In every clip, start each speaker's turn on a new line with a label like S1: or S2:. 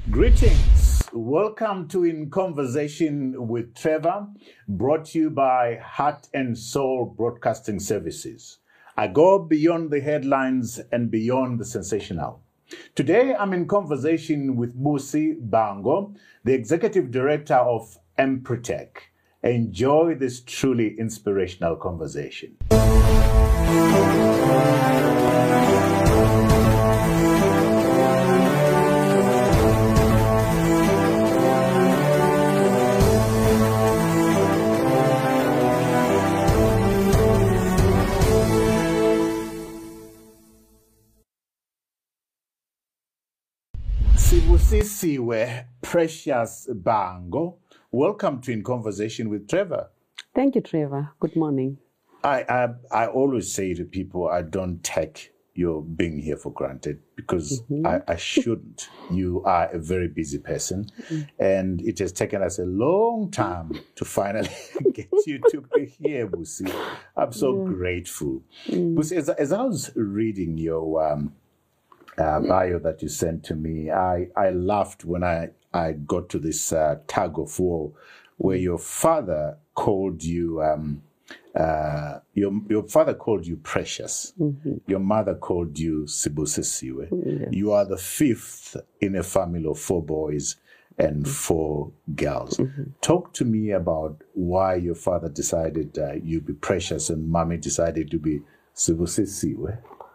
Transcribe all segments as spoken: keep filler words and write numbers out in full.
S1: Greetings. Welcome to In Conversation with Trevor, brought to you by Heart and Soul Broadcasting Services. I go beyond the headlines and beyond the sensational. Today, I'm in conversation with Busi Bango, the Executive Director of Empretech. Enjoy this truly inspirational conversation. Sibusisiwe Precious Bango, welcome to In Conversation with Trevor.
S2: Thank you, Trevor. Good morning.
S1: I, I I always say to people, I don't take your being here for granted because mm-hmm. I, I shouldn't. You are a very busy person, mm-hmm. and it has taken us a long time to finally get you to be here, Busi. I'm so yeah. grateful. Mm-hmm. Busi, as, as I was reading your um, uh, bio that you sent to me, I, I laughed when I, I got to this uh, tug of war where your father called you... Um, Uh, your your father called you Precious. Mm-hmm. Your mother called you Sibusisiwe. Yes. You are the fifth in a family of four boys and four girls. Mm-hmm. Talk to me about why your father decided uh, you'd be Precious and mommy decided to be Sibusisiwe.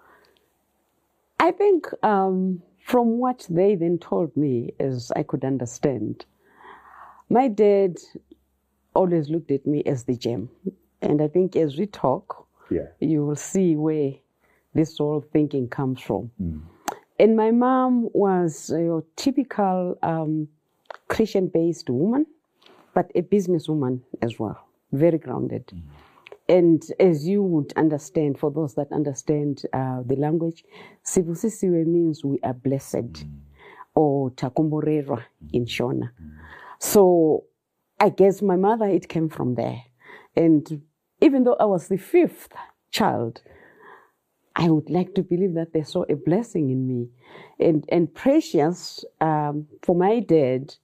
S2: I think um, from what they then told me, as I could understand, my dad always looked at me as the gem. And I think as we talk, yeah. you will see where this whole thinking comes from. Mm. And my mom was a typical um, Christian-based woman, but a businesswoman as well, very grounded. Mm. And as you would understand, for those that understand uh, the language, Sibusisiwe means we are blessed, mm. or Takumborerwa mm. in Shona. Mm. So I guess my mother, it came from there. And even though I was the fifth child, I would like to believe that they saw a blessing in me. And and Precious, um, for my dad,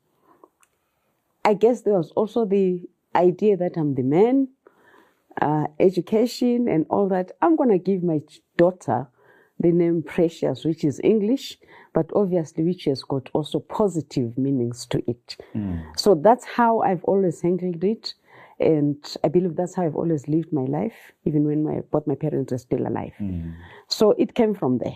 S2: I guess there was also the idea that I'm the man, uh, education and all that. I'm going to give my daughter the name Precious, which is English, but obviously which has got also positive meanings to it. Mm. So that's how I've always handled it. And I believe that's how I've always lived my life, even when my both my parents are still alive. Mm. So it came from there.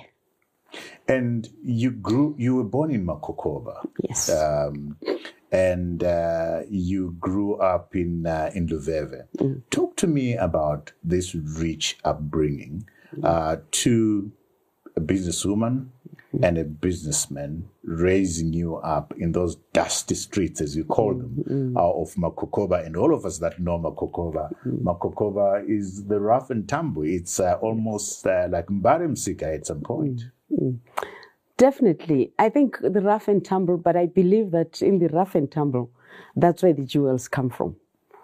S1: And you grew, you were born in Makokoba.
S2: Yes.
S1: Um, and uh, you grew up in uh, in Luveve. Mm. Talk to me about this rich upbringing uh, to a businesswoman and a businessman raising you up in those dusty streets, as you call them, mm-hmm. uh, of Makokoba. And all of us that know Makokoba, mm-hmm. Makokoba is the rough and tumble. It's uh, almost uh, like Mbaremsika at some point.
S2: Mm-hmm. Definitely. I think the rough and tumble, but I believe that in the rough and tumble, that's where the jewels come from.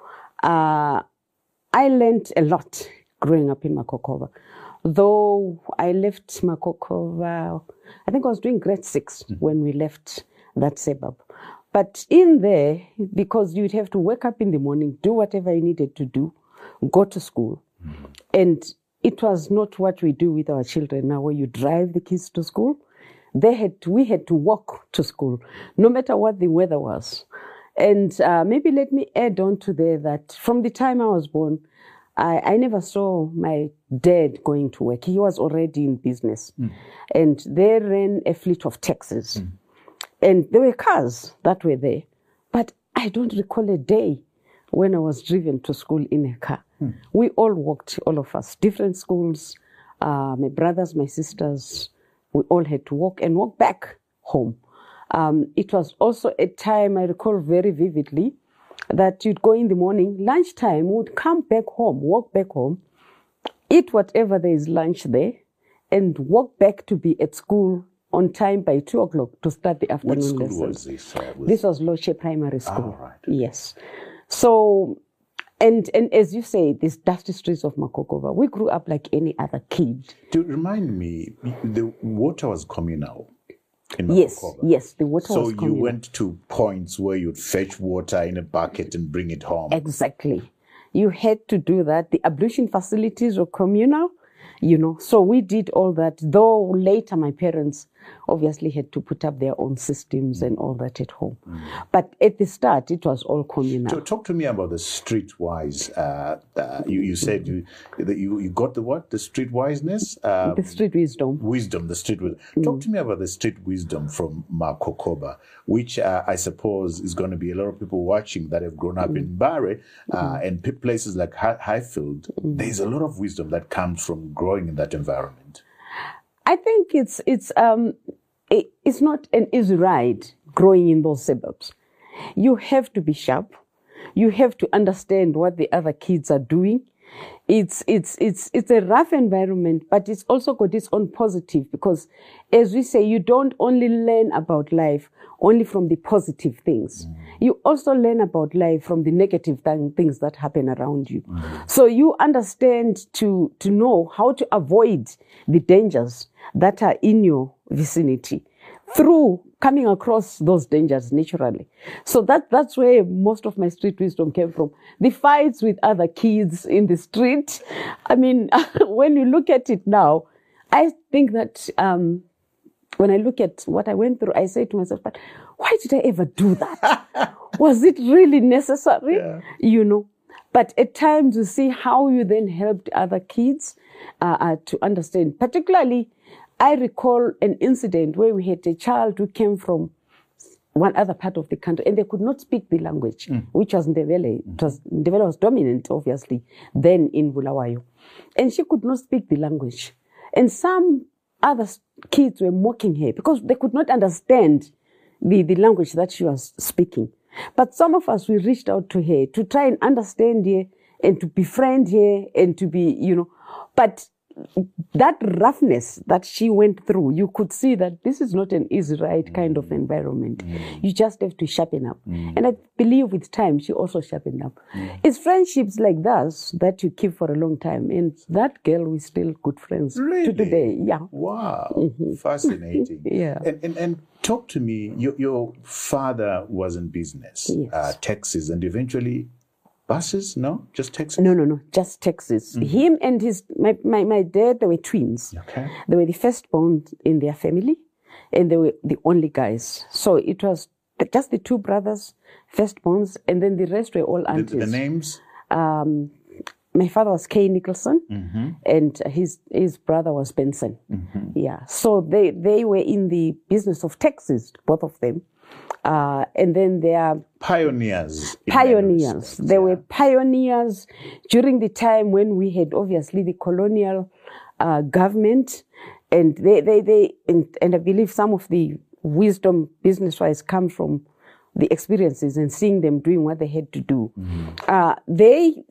S2: Uh, I learned a lot growing up in Makokoba. Though I left Makokoba, I think I was doing grade six mm. when we left that suburb. But in there, because you'd have to wake up in the morning, do whatever you needed to do, go to school. Mm. And it was not what we do with our children now, where you drive the kids to school. They had to, we had to walk to school, no matter what the weather was. And uh, maybe let me add on to there that from the time I was born, I, I never saw my dad going to work. He was already in business. Mm. And they ran a fleet of taxis. Mm. And there were cars that were there. But I don't recall a day when I was driven to school in a car. Mm. We all walked, all of us, different schools. Uh, my brothers, my sisters, we all had to walk and walk back home. Um, it was also a time I recall very vividly that you'd go in the morning, lunchtime, would come back home, walk back home, eat whatever there is lunch there, and walk back to be at school on time by two o'clock to start the afternoon
S1: lessons. What school
S2: lessons.
S1: was this? Uh, was
S2: this was Loche Primary School.
S1: Ah, right.
S2: Yes. So, and and as you say, these dusty streets of Makokoba, we grew up like any other kid.
S1: To remind me, the water was communal. in
S2: Yes,
S1: Makokoba.
S2: yes, the water
S1: So
S2: was
S1: you
S2: communal.
S1: went to points where you'd fetch water in a bucket and bring it home.
S2: Exactly. You had to do that. The ablution facilities were communal, you know. So we did all that, though later my parents obviously had to put up their own systems and all that at home. Mm. But at the start, it was all communal.
S1: So talk to me about the streetwise. Uh, uh, you, you said you, that you you got the what? The streetwiseness? Um,
S2: the street wisdom.
S1: Wisdom, the street wisdom. Mm. Talk to me about the street wisdom from Makokoba, which uh, I suppose is going to be a lot of people watching that have grown up mm. in Bare uh, mm. and p- places like Hi- Highfield. Mm. There's a lot of wisdom that comes from growing in that environment.
S2: I think it's it's um it, it's not an easy ride growing in those suburbs. You have to be sharp. You have to understand what the other kids are doing. It's it's it's it's a rough environment, but it's also got its own positive, because, as we say, you don't only learn about life only from the positive things. Mm. You also learn about life from the negative th- things that happen around you. Mm. So you understand to to know how to avoid the dangers that are in your vicinity through coming across those dangers naturally. So that that's where most of my street wisdom came from. The fights with other kids in the street. I mean, when you look at it now, I think that um, when I look at what I went through, I say to myself, but why did I ever do that? Was it really necessary? Yeah. You know? But at times you see how you then helped other kids uh, uh, to understand. Particularly, I recall an incident where we had a child who came from one other part of the country and they could not speak the language, mm. which was Ndebele. Mm. It was, Ndebele was dominant, obviously, then in Bulawayo. And she could not speak the language. And some other kids were mocking her because they could not understand the, the language that she was speaking. But some of us, we reached out to her to try and understand her and to befriend her and to be, you know, but that roughness that she went through, you could see that this is not an easy ride kind of environment. Mm. You just have to sharpen up. Mm. And I believe with time, she also sharpened up. Mm. It's friendships like that that you keep for a long time. And that girl, we're still good friends
S1: really?
S2: to today. Yeah.
S1: Wow. Mm-hmm. Fascinating.
S2: Yeah.
S1: And, and, and talk to me, your, your father was in business, yes. uh, taxis, and eventually buses? No? Just taxis?
S2: No, no, no. Just taxis. Mm-hmm. Him and his, my, my, my dad, they were twins.
S1: Okay.
S2: They were the firstborn in their family, and they were the only guys. So it was just the two brothers, firstborns, and then the rest were all aunties.
S1: The, the names?
S2: Um, my father was Kay Nicholson, mm-hmm. and his his brother was Benson. Mm-hmm. Yeah. So they, they were in the business of taxis, both of them. Uh, and then they are
S1: pioneers.
S2: Pioneers. They yeah. were pioneers during the time when we had obviously the colonial uh, government, and they, they, they, and, and I believe some of the wisdom business-wise comes from the experiences and seeing them doing what they had to do. Mm-hmm. Uh, they,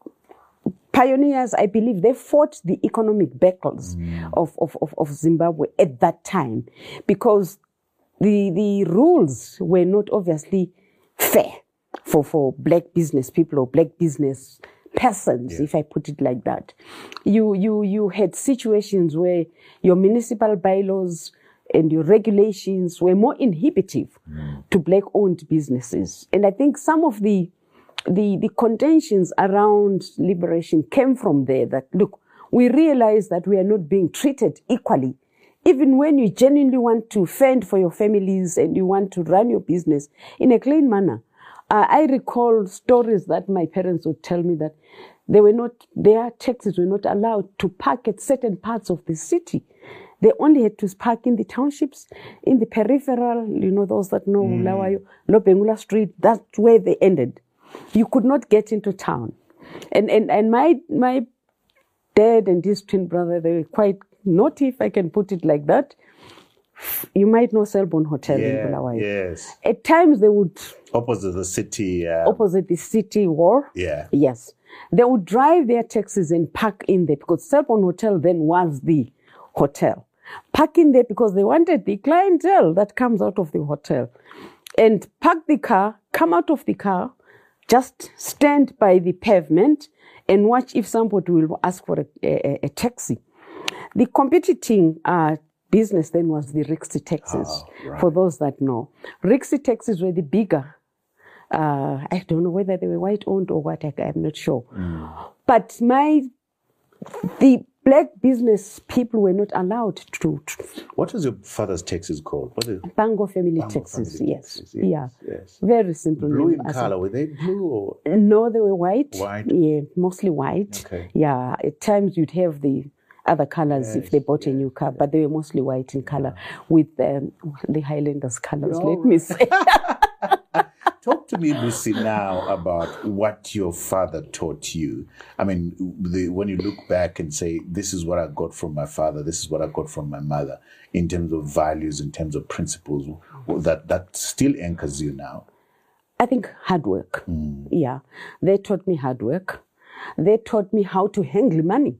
S2: pioneers, I believe, they fought the economic battles mm. of, of, of, of Zimbabwe at that time, because The the rules were not obviously fair for, for black business people or black business persons, yeah. if I put it like that. You you you had situations where your municipal bylaws and your regulations were more inhibitive mm. to black-owned businesses. And I think some of the the the contentions around liberation came from there, that, look, we realize that we are not being treated equally. Even when you genuinely want to fend for your families and you want to run your business in a clean manner. Uh, I recall stories that my parents would tell me that they were not, their taxis were not allowed to park at certain parts of the city. They only had to park in the townships, in the peripheral, you know, those that know mm. Lawayo, Lobengula Street, that's where they ended. You could not get into town. And, and, and my, my dad and his twin brother, they were quite naughty, if I can put it like that. You might know Selborne Hotel
S1: yeah,
S2: in Bulawayo.
S1: Yes.
S2: At times they would...
S1: Opposite the city... Um,
S2: opposite the city wall.
S1: Yeah.
S2: Yes. They would drive their taxis and park in there, because Selborne Hotel then was the hotel. Park in there because they wanted the clientele that comes out of the hotel. And park the car, come out of the car, just stand by the pavement and watch if somebody will ask for a, a, a taxi. The competing uh, business then was the Rixie taxis,
S1: Oh, right.
S2: for those that know. Rixie taxis were the bigger. Uh, I don't know whether they were white owned or what, I, I'm not sure.
S1: Mm.
S2: But my, the black business people were not allowed to. to
S1: What was your father's taxis called? What is
S2: Bango family
S1: Bango
S2: taxis,
S1: family
S2: yes.
S1: taxis, yes,
S2: Yeah.
S1: yes.
S2: Very simple
S1: blue
S2: name.
S1: in
S2: As a-
S1: color? Were they blue or?
S2: No, they were white.
S1: White?
S2: Yeah, mostly white.
S1: Okay.
S2: Yeah, at times you'd have the other colors if
S1: Yes,
S2: they bought a
S1: yes,
S2: new car, but they were mostly white in color with um, the Highlanders colors,
S1: All
S2: let me say.
S1: Talk to me, Lucy, now about what your father taught you. I mean, the, when you look back and say, this is what I got from my father, this is what I got from my mother, in terms of values, in terms of principles, that, that still anchors you now.
S2: I think hard work.
S1: Mm.
S2: Yeah. They taught me hard work. They taught me how to handle money.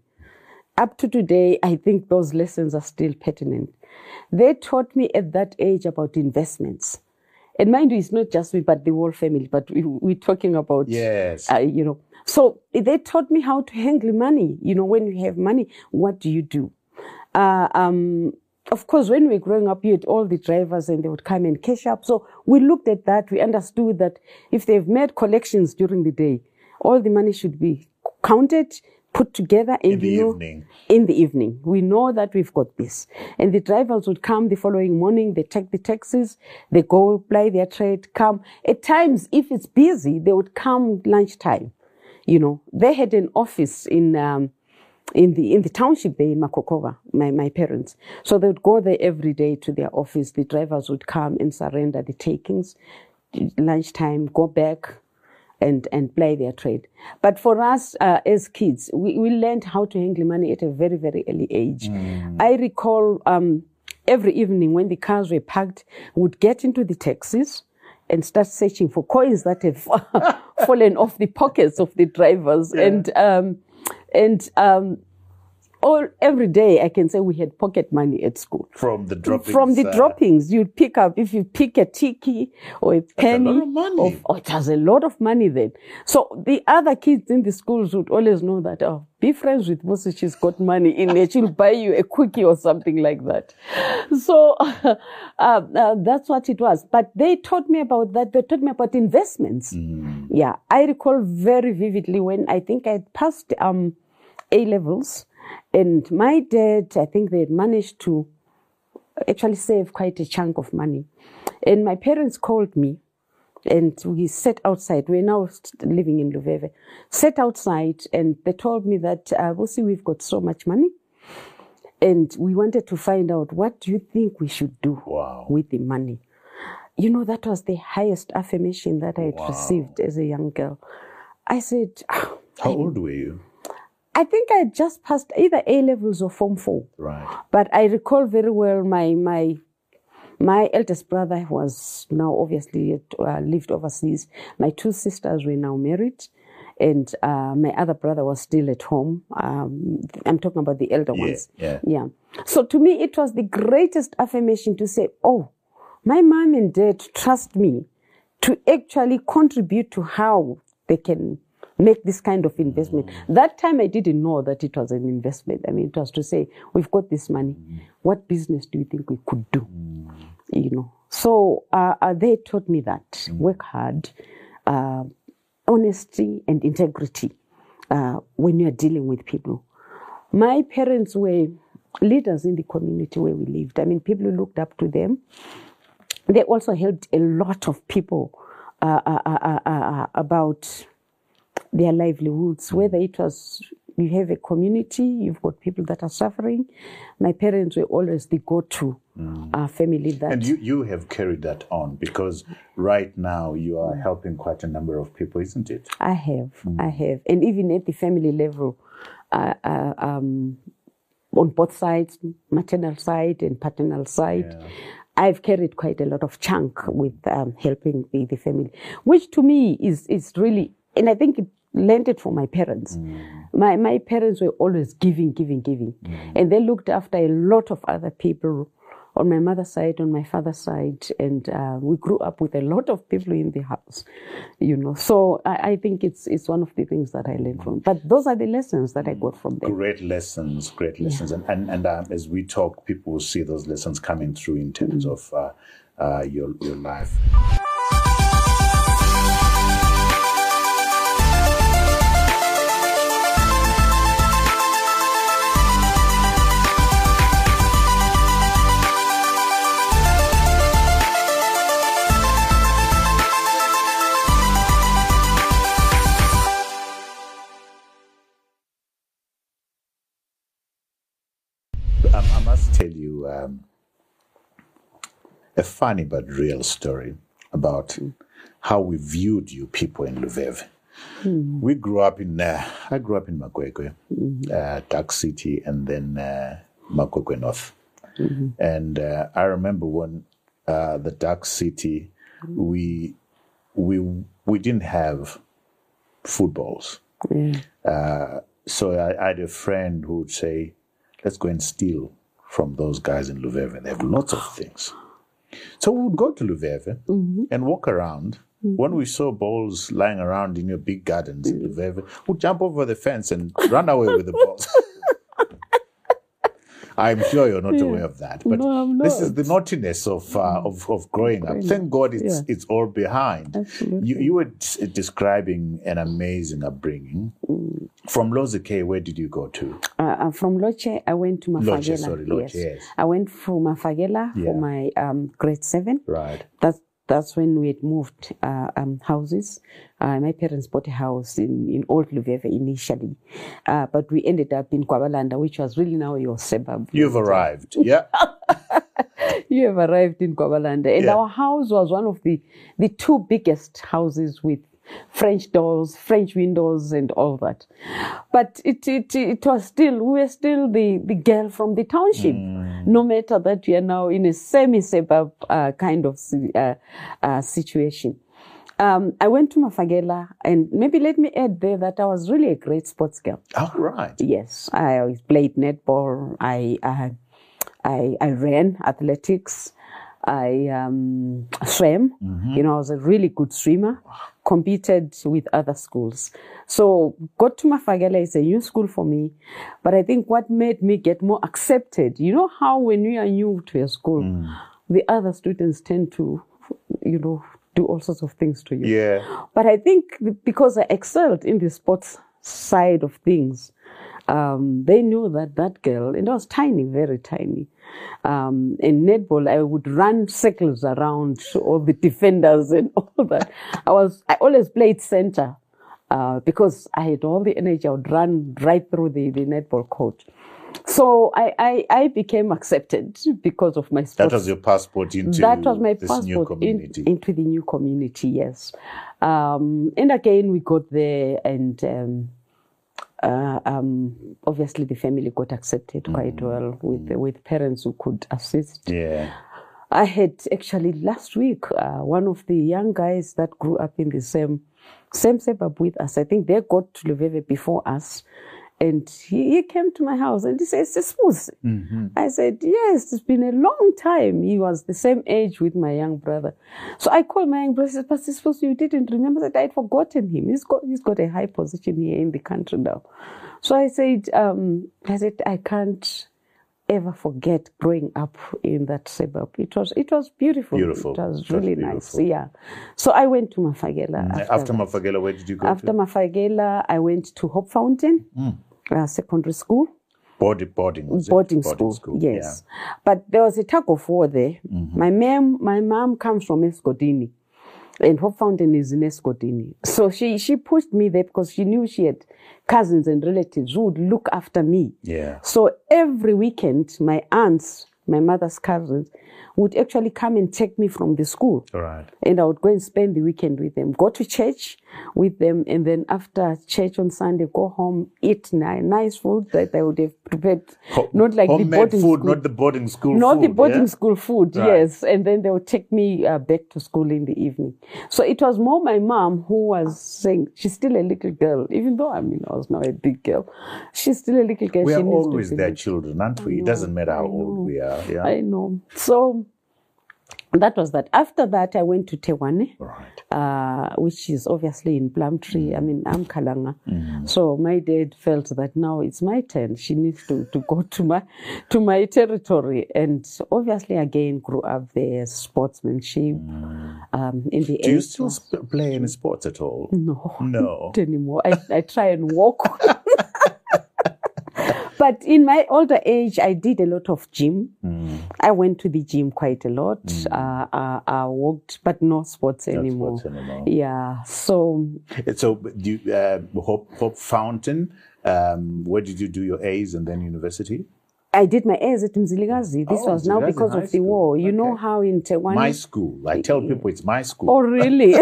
S2: Up to today, I think those lessons are still pertinent. They taught me at that age about investments. And mind you, it's not just me, but the whole family, but we, we're talking about,
S1: Yes.
S2: uh, you know. So they taught me how to handle money. You know, when you have money, what do you do? Uh, um, of course, when we were growing up, you had all the drivers and they would come and cash up. So we looked at that. We understood that if they've made collections during the day, all the money should be counted, put together, and
S1: In the
S2: you know,
S1: evening.
S2: in the evening. We know that we've got this. And the drivers would come the following morning, they take the taxis, they go ply their trade, come. At times, if it's busy, they would come lunchtime. You know, they had an office in um, in the in the township there in Makokova, my, my parents. So they would go there every day to their office. The drivers would come and surrender the takings, lunchtime, go back, and and play their trade. But for us uh, as kids, we, we learned how to handle money at a very, very early age. Mm. I recall um, every evening when the cars were parked, would get into the taxis and start searching for coins that have fallen off the pockets of the drivers. Yeah. And um, and um, all every day I can say we had pocket money at school.
S1: From the droppings.
S2: From the
S1: uh,
S2: droppings, you'd pick up, if you pick a tiki or a penny.
S1: A lot of money.
S2: Of, oh, it was a lot of money then. So the other kids in the schools would always know that, oh, be friends with Musi, she's got money in there. She'll buy you a cookie or something like that. So uh, uh, that's what it was. But they taught me about that. They taught me about investments. Mm. Yeah. I recall very vividly when I think I had passed um, A-levels. And my dad, I think they had managed to actually save quite a chunk of money. And my parents called me and we sat outside. We're now living in Luveve. Sat outside and they told me that, uh, we'll see, we've got so much money. And we wanted to find out, what do you think we should do
S1: wow.
S2: with the money? You know, that was the highest affirmation that I had
S1: wow.
S2: received as a young girl. I said...
S1: How
S2: I,
S1: old were you?
S2: I think I had just passed either A-levels or Form four.
S1: Right.
S2: But I recall very well my my my eldest brother was now obviously uh, lived overseas. My two sisters were now married. And uh, my other brother was still at home. Um, I'm talking about the elder
S1: yeah,
S2: ones.
S1: Yeah.
S2: Yeah. So to me, it was the greatest affirmation to say, oh, my mom and dad trust me to actually contribute to how they can make this kind of investment. Mm. That time I didn't know that it was an investment. I mean, it was to say, we've got this money. Mm. What business do you think we could do? Mm. You know. So uh, uh, they taught me that. Mm. Work hard, uh, honesty and integrity uh, when you're dealing with people. My parents were leaders in the community where we lived. I mean, people looked up to them. They also helped a lot of people uh, uh, uh, uh, uh, about their livelihoods, whether it was, you have a community, you've got people that are suffering. My parents were always the go-to mm. uh, family that...
S1: And you, you have carried that on because right now you are helping quite a number of people, isn't it?
S2: I have, mm. I have. And even at the family level, uh, uh, um, on both sides, maternal side and paternal side, yeah. I've carried quite a lot of chunk with um, helping the, the family, which to me is, is really... And I think it learned it from my parents. Mm. My my parents were always giving, giving, giving. Mm. And they looked after a lot of other people on my mother's side, on my father's side, and uh, we grew up with a lot of people in the house, you know. So I, I think it's it's one of the things that I learned from. But those are the lessons that I got from them.
S1: Great lessons, great lessons. Yeah. And and, and um, as we talk, people will see those lessons coming through in terms mm. of uh, uh, your your life. I must tell you um, a funny but real story about mm. how we viewed you people in Luveve. Mm. We grew up in, uh, I grew up in Makwekwe, mm-hmm. uh, Dark City, and then uh, Makwekwe North. Mm-hmm. And uh, I remember when uh, the Dark City, mm-hmm. we we we didn't have footballs. Yeah. Uh, so I, I had a friend who would say, let's go and steal from those guys in Luveve. They have lots of things. So we would go to Luveve mm-hmm. and walk around. Mm-hmm. When we saw balls lying around in your big gardens mm-hmm. in Luveve, we'd jump over the fence and run away with the balls. I'm sure you're not yeah. aware of that. But
S2: no,
S1: this is the naughtiness of uh, of, of growing up. Thank God it's yeah. it's all behind.
S2: Absolutely.
S1: You, you were d- describing an amazing upbringing. Mm. From Loche, where did you go to?
S2: Uh, from Loche, I went to Mafagela.
S1: Loche, sorry, Loche, yes. yes.
S2: I went for Mafagela yeah. for my um, grade seven.
S1: Right.
S2: That's That's when we had moved uh, um, houses. Uh, my parents bought a house in, in Old Luveve initially. Uh, but we ended up in Kwabalanda, which was really now your suburb.
S1: You've arrived, yeah.
S2: You have arrived in Kwabalanda. And yeah. our house was one of the, the two biggest houses with French doors, French windows, and all that. But it it it was still, we were still the, the girl from the township, mm. no matter that we are now in a semi-suburb uh, kind of uh, uh, situation. Um, I went to Mafagela, and maybe let me add there that I was really a great sports girl.
S1: Oh, right.
S2: Yes, I always played netball. I I I, I ran athletics. I um, swam. Mm-hmm. You know, I was a really good swimmer. Competed with other schools. So got to Mafagela is a new school for me. But I think what made me get more accepted, you know how when you are new to a school, mm. the other students tend to, you know, do all sorts of things to you.
S1: Yeah.
S2: But I think because I excelled in the sports side of things, Um, they knew that that girl, and I was tiny, very tiny. Um, in netball, I would run circles around all the defenders and all that. I was, I always played center, uh, because I had all the energy. I would run right through the, the netball court. So I, I, I became accepted because of my sports.
S1: That was your passport into
S2: that was my
S1: this
S2: passport
S1: new community.
S2: In, into the new community, yes. Um, and again, we got there and, um, Uh, um, obviously, the family got accepted quite mm. well with mm. with parents who could assist.
S1: Yeah,
S2: I had actually last week uh, one of the young guys that grew up in the same same suburb with us. I think they got to Luveve before us, and he, he came to my house and he said, "Sismusi." Mm-hmm. I said, "Yes, it's been a long time." He was the same age with my young brother, so I called my young brother. I said, "But Sismusi, you didn't remember that? I had forgotten him. He's got he's got a high position here in the country now." So I said, um, "I said I can't ever forget growing up in that suburb. It was it was beautiful.
S1: Beautiful.
S2: It was really it was nice. Yeah." So I went to Mafagela.
S1: Mm. After, after Mafagela, where did you go?
S2: After
S1: to?
S2: Mafagela, I went to Hope Fountain. Mm. Uh, secondary school.
S1: Boarding, boarding, was
S2: boarding,
S1: it?
S2: school,
S1: boarding school,
S2: yes.
S1: Yeah.
S2: But there was a tug of war there. Mm-hmm. My mom, my mom comes from Eskodini, and Hope Fountain is in Eskodini. So she, she pushed me there because she knew she had cousins and relatives who would look after me.
S1: Yeah.
S2: So every weekend, my aunts, my mother's cousins, would actually come and take me from the school.
S1: Right.
S2: And I would go and spend the weekend with them, go to church with them, and then after church on Sunday, go home, eat nice, nice food that I would have prepared. Ho- not like the boarding
S1: food,
S2: school.
S1: Not the boarding school
S2: not
S1: food.
S2: Not the boarding
S1: yeah?
S2: school food, right. Yes. And then they would take me uh, back to school in the evening. So it was more my mom who was saying, she's still a little girl, even though I mean I was now a big girl. She's still a little girl.
S1: We
S2: she
S1: are always their children, aren't we?
S2: Know,
S1: it doesn't matter how old we are. Yeah, yeah.
S2: I know. So that was that. After that, I went to Tewane,
S1: Right.
S2: uh, which is obviously in Plumtree.
S1: Mm.
S2: I mean, I'm Kalanga.
S1: Mm.
S2: So my dad felt that now it's my turn. She needs to, to go to my to my territory. And obviously, again, grew up there, sportsmanship.
S1: Mm.
S2: Um, in the
S1: Do you
S2: eight-
S1: still sp- play any sports at all?
S2: No,
S1: No.
S2: not anymore. I, I try and walk. But in my older age, I did a lot of gym.
S1: Mm.
S2: I went to the gym quite a lot.
S1: Mm.
S2: Uh, uh, I walked, but no sports
S1: Not
S2: anymore.
S1: sports anymore.
S2: Yeah. So
S1: And so, do you, uh, Hope, Hope Fountain, um, where did you do your A's and then university?
S2: I did my A's at Mzilikazi. This
S1: Oh,
S2: was now
S1: Mzilikazi
S2: because
S1: High
S2: of the
S1: School.
S2: war. You know
S1: Okay.
S2: how in Tewane.
S1: My school. I tell people it's my school.
S2: Oh, really?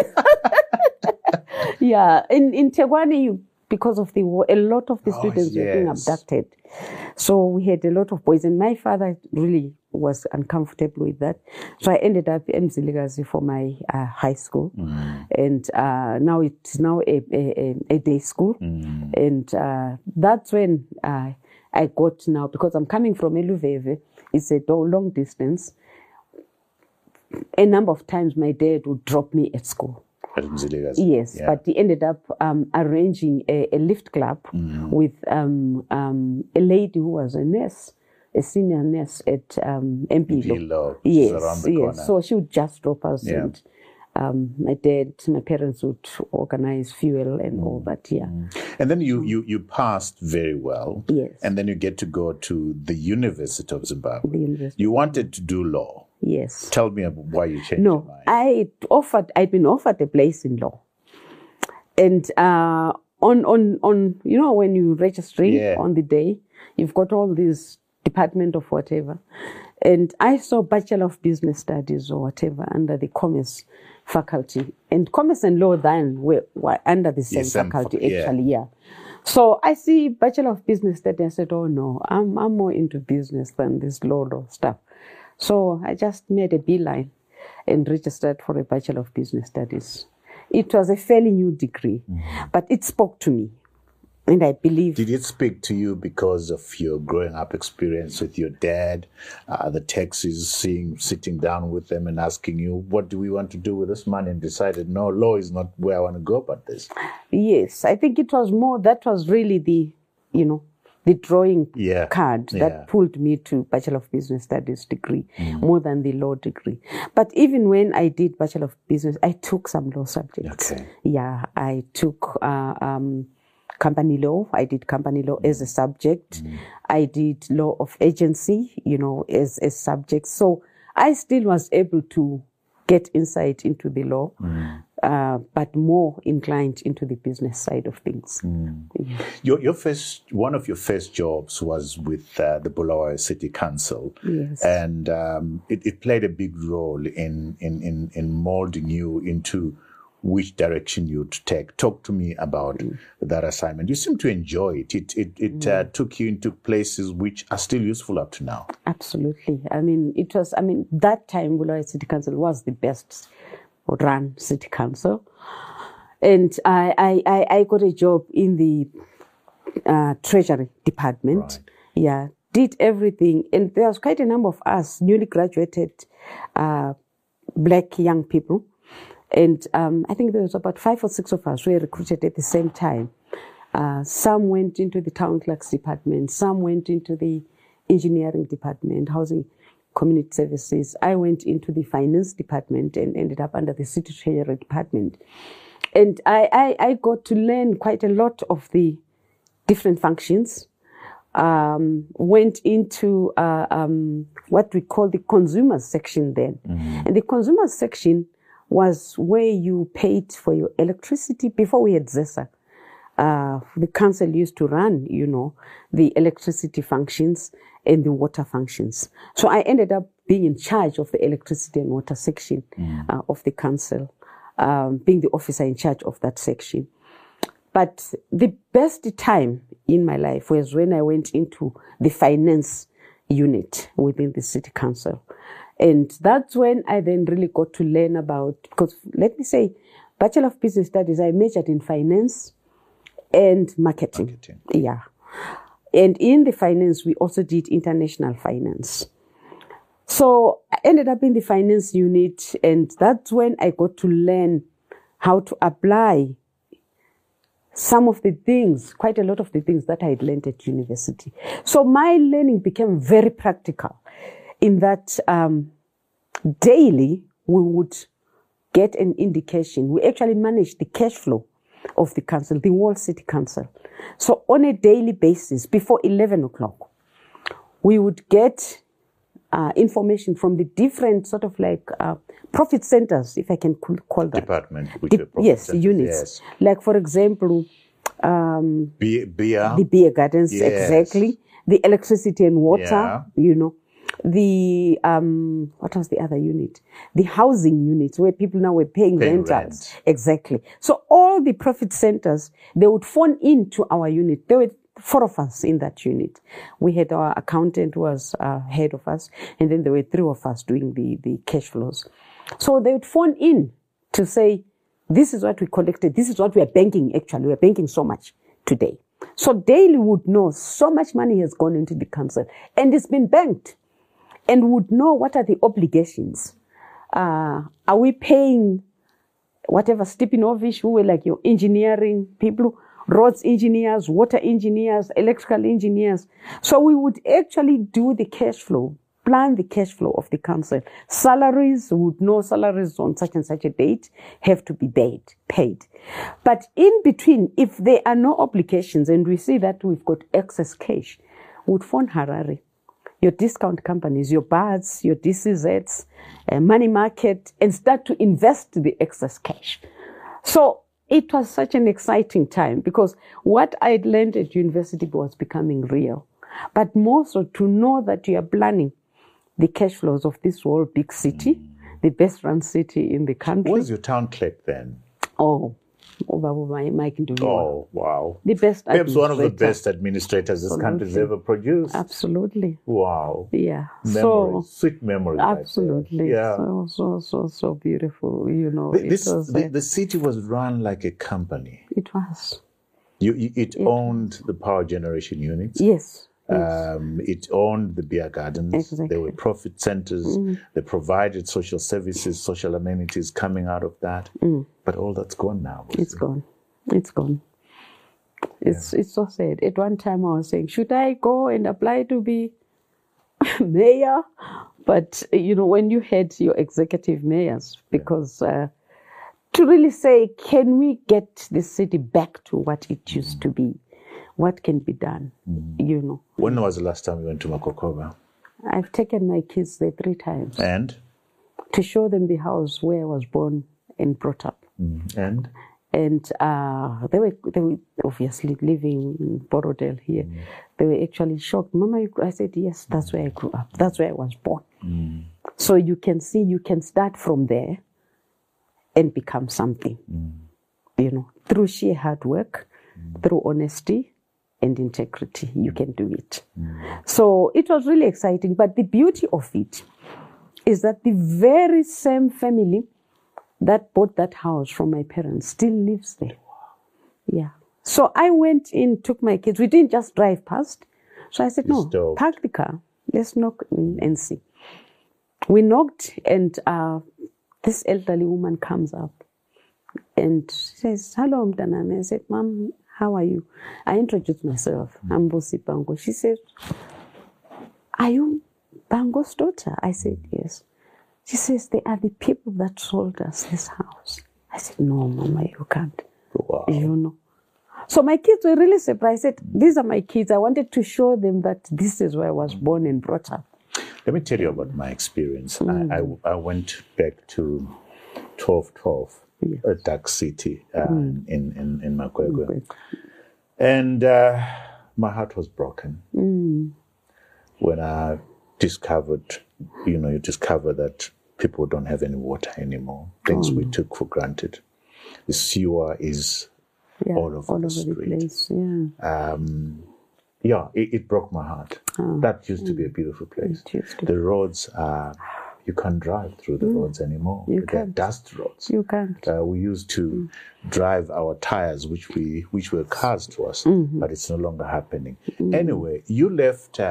S2: Yeah. In in Tewane, you because of the war, a lot of the
S1: Oh,
S2: students were being
S1: yes.
S2: abducted. So we had a lot of boys, and my father really was uncomfortable with that. So I ended up in Mzilikazi for my uh, high school,
S1: Mm.
S2: and uh, now it's now a, a, a day school,
S1: Mm.
S2: and uh, that's when uh, I got now, because I'm coming from Eluveve, it's a do- long distance. A number of times my dad would drop me at school.
S1: At Mzilikazi.
S2: Yes,
S1: Yeah.
S2: but he ended up um, arranging a, a lift club
S1: Mm.
S2: with um, um, a lady who was a nurse, a senior nurse at um, Mpilo.
S1: Mpilo, which is
S2: Yes,
S1: around the
S2: yes.
S1: corner.
S2: So she would just drop us,
S1: Yeah.
S2: and um, my dad, my parents would organize fuel and all that. Yeah.
S1: And then you, you, you passed very well.
S2: Yes.
S1: And then you get to go to the University of Zimbabwe.
S2: The university.
S1: You wanted to do law.
S2: Yes.
S1: Tell me about why you changed your
S2: No,
S1: mind.
S2: I offered. I'd been offered a place in law, and uh, on on on you know when you register
S1: Yeah.
S2: on the day, you've got all this department of whatever, and I saw Bachelor of Business Studies or whatever under the Commerce faculty, and Commerce and Law then were, were under the same,
S1: same
S2: faculty
S1: fac- yeah.
S2: actually. Yeah. So I see Bachelor of Business Studies. I said, "Oh no, I'm I'm more into business than this law law stuff." So I just made a beeline and registered for a Bachelor of Business Studies. It was a fairly new degree,
S1: Mm-hmm.
S2: but it spoke to me. And I believe,
S1: Did it speak to you because of your growing up experience with your dad, uh, the taxis, seeing, sitting down with them and asking you, what do we want to do with this money? And decided, no, law is not where I want to go about this.
S2: yes, I think it was more, that was really the, you know, the drawing
S1: Yeah,
S2: card that
S1: yeah.
S2: pulled me to Bachelor of Business Studies degree more than the law degree. But even when I did Bachelor of Business, I took some law subjects.
S1: Okay.
S2: Yeah, I took uh, um, company law. I did company law as a subject. I did law of agency, you know, as a subject. So I still was able to get insight into the law, uh, but more inclined into the business side of things. Yeah.
S1: Your, your first, one of your first jobs was with uh, the Bulawayo City Council.
S2: Yes.
S1: And um, it, it played a big role in, in, in, in molding you into which direction you'd take. Talk to me about that assignment. You seem to enjoy it. It it, it uh, took you into places which are still useful up to now.
S2: Absolutely. I mean, it was, I mean, that time Bulawayo City Council was the best run city council. And I, I, I, I got a job in the uh, Treasury Department.
S1: Right.
S2: Yeah, did everything. And there was quite a number of us, newly graduated uh, black young people. And um, I think there was about five or six of us who were recruited at the same time. Uh, some went into the town clerk's department, some went into the engineering department, housing, community services. I went into the finance department and ended up under the city treasury department. And I, I, I got to learn quite a lot of the different functions. Um, went into uh, um, what we call the consumer section then. Mm-hmm. And the consumer section was where you paid for your electricity before we had ZESA. Uh, the council used to run, you know, the electricity functions and the water functions. So I ended up being in charge of the electricity and water section mm. uh, of the council, um, being the officer in charge of that section. But the best time in my life was when I went into the finance unit within the city council. And that's when I then really got to learn about, because let me say, Bachelor of Business Studies, I majored in finance and marketing.
S1: Marketing.
S2: Yeah. And in the finance, we also did international finance. So I ended up in the finance unit, and that's when I got to learn how to apply some of the things, quite a lot of the things that I had learned at university. So my learning became very practical in that um, daily we would get an indication. We actually managed the cash flow of the council, the Wall City Council. So on a daily basis, before eleven o'clock, we would get uh, information from the different sort of like uh, profit centers, if I can call that.
S1: Department. Which
S2: De-
S1: were profit
S2: yes,
S1: centers,
S2: units.
S1: Yes.
S2: Like, for example, um,
S1: Beer. beer.
S2: the beer gardens,
S1: Yes.
S2: exactly. The electricity and water,
S1: Yeah.
S2: you know. The, um, what was the other unit? The housing units where people now were paying,
S1: Paying
S2: rentals.
S1: rent.
S2: Exactly. So all the profit centers, they would phone in to our unit. There were four of us in that unit. We had our accountant was uh, head of us, and then there were three of us doing the, the cash flows. So they would phone in to say, this is what we collected. This is what we are banking, actually. We are banking so much today. So daily would know so much money has gone into the council and it's been banked, and would know what are the obligations. Uh, are we paying whatever Stepinovic, who were like your engineering people, roads engineers, water engineers, electrical engineers. So we would actually do the cash flow, plan the cash flow of the council. Salaries, would know salaries on such and such a date have to be paid, paid. But in between, if there are no obligations and we see that we've got excess cash, we would phone Harare, your discount companies, your B A Ds, your D C Zs, uh, money market, and start to invest the excess cash. So it was such an exciting time because what I had learned at university was becoming real. But more so to know that you are planning the cash flows of this whole big city, mm. the best run city in the country.
S1: What was your town clerk then?
S2: Oh, Mike Ndumiwa.
S1: Oh, wow.
S2: The best
S1: Perhaps one of the best administrators this country's ever produced.
S2: Absolutely.
S1: Wow.
S2: Yeah.
S1: Memories,
S2: so,
S1: sweet memories.
S2: Absolutely.
S1: Yeah.
S2: So, so, so, so beautiful, you know.
S1: The, this,
S2: was,
S1: the,
S2: uh,
S1: the city was run like a company.
S2: It was.
S1: You, you, it, it owned the power generation units.
S2: Yes.
S1: Um, it owned the beer gardens.
S2: Exactly.
S1: There were profit centers.
S2: Mm.
S1: They provided social services, social amenities coming out of that.
S2: Mm.
S1: But all that's gone now.
S2: It's it? gone. It's gone. It's yeah. it's so sad. At one time I was saying, should I go and apply to be mayor? But, you know, when you had your executive mayors, because uh, to really say, can we get the city back to what it used mm. to be? What can be done, mm. you know.
S1: When was the last time you went to Makokoba?
S2: I've taken my kids there three times.
S1: And?
S2: To show them the house where I was born and brought up.
S1: Mm. And?
S2: And uh, they were they were obviously living in Borodale here. Mm. They were actually shocked. Mama, you, I said, yes, that's where I grew up. That's where I was born. Mm. So you can see, you can start from there and become something, mm. you know, through sheer hard work, mm. through honesty, and integrity, you can do it. Mm. So it was really exciting. But the beauty of it is that the very same family that bought that house from my parents still lives there. Yeah. So I went in, took my kids. We didn't just drive past. So I said, no,
S1: Stoked.
S2: Park the car. Let's knock in and see. We knocked, and uh, this elderly woman comes up and she says, hello, Mtanami. I said, Mom, how are you? I introduced myself. I'm Bosi Bango. She said, are you Bango's daughter? I said, yes. She says, they are the people that sold us this house. I said, no, Mama, you can't.
S1: Wow.
S2: You know. So my kids were really surprised. I said, these are my kids. I wanted to show them that this is where I was born and brought up.
S1: Let me tell you about my experience. Mm. I, I, I went back to twelve twelve. Yes. A dark city uh, mm. in, in, in Makwegwe. Okay. And uh, my heart was broken mm. when I discovered, you know, you discover that people don't have any water anymore, things oh. we took for granted. The sewer is yeah, all over
S2: all
S1: the
S2: over
S1: street.
S2: The place, yeah,
S1: um, yeah it, it broke my heart. Oh. That used mm. to be a beautiful place. The roads are... You can't drive through the mm. roads anymore.
S2: You
S1: They're
S2: can't.
S1: dust roads.
S2: You can't.
S1: Uh, we used to mm. drive our tires, which we which were cars to us, mm-hmm. but it's no longer happening. Mm. Anyway, you left um,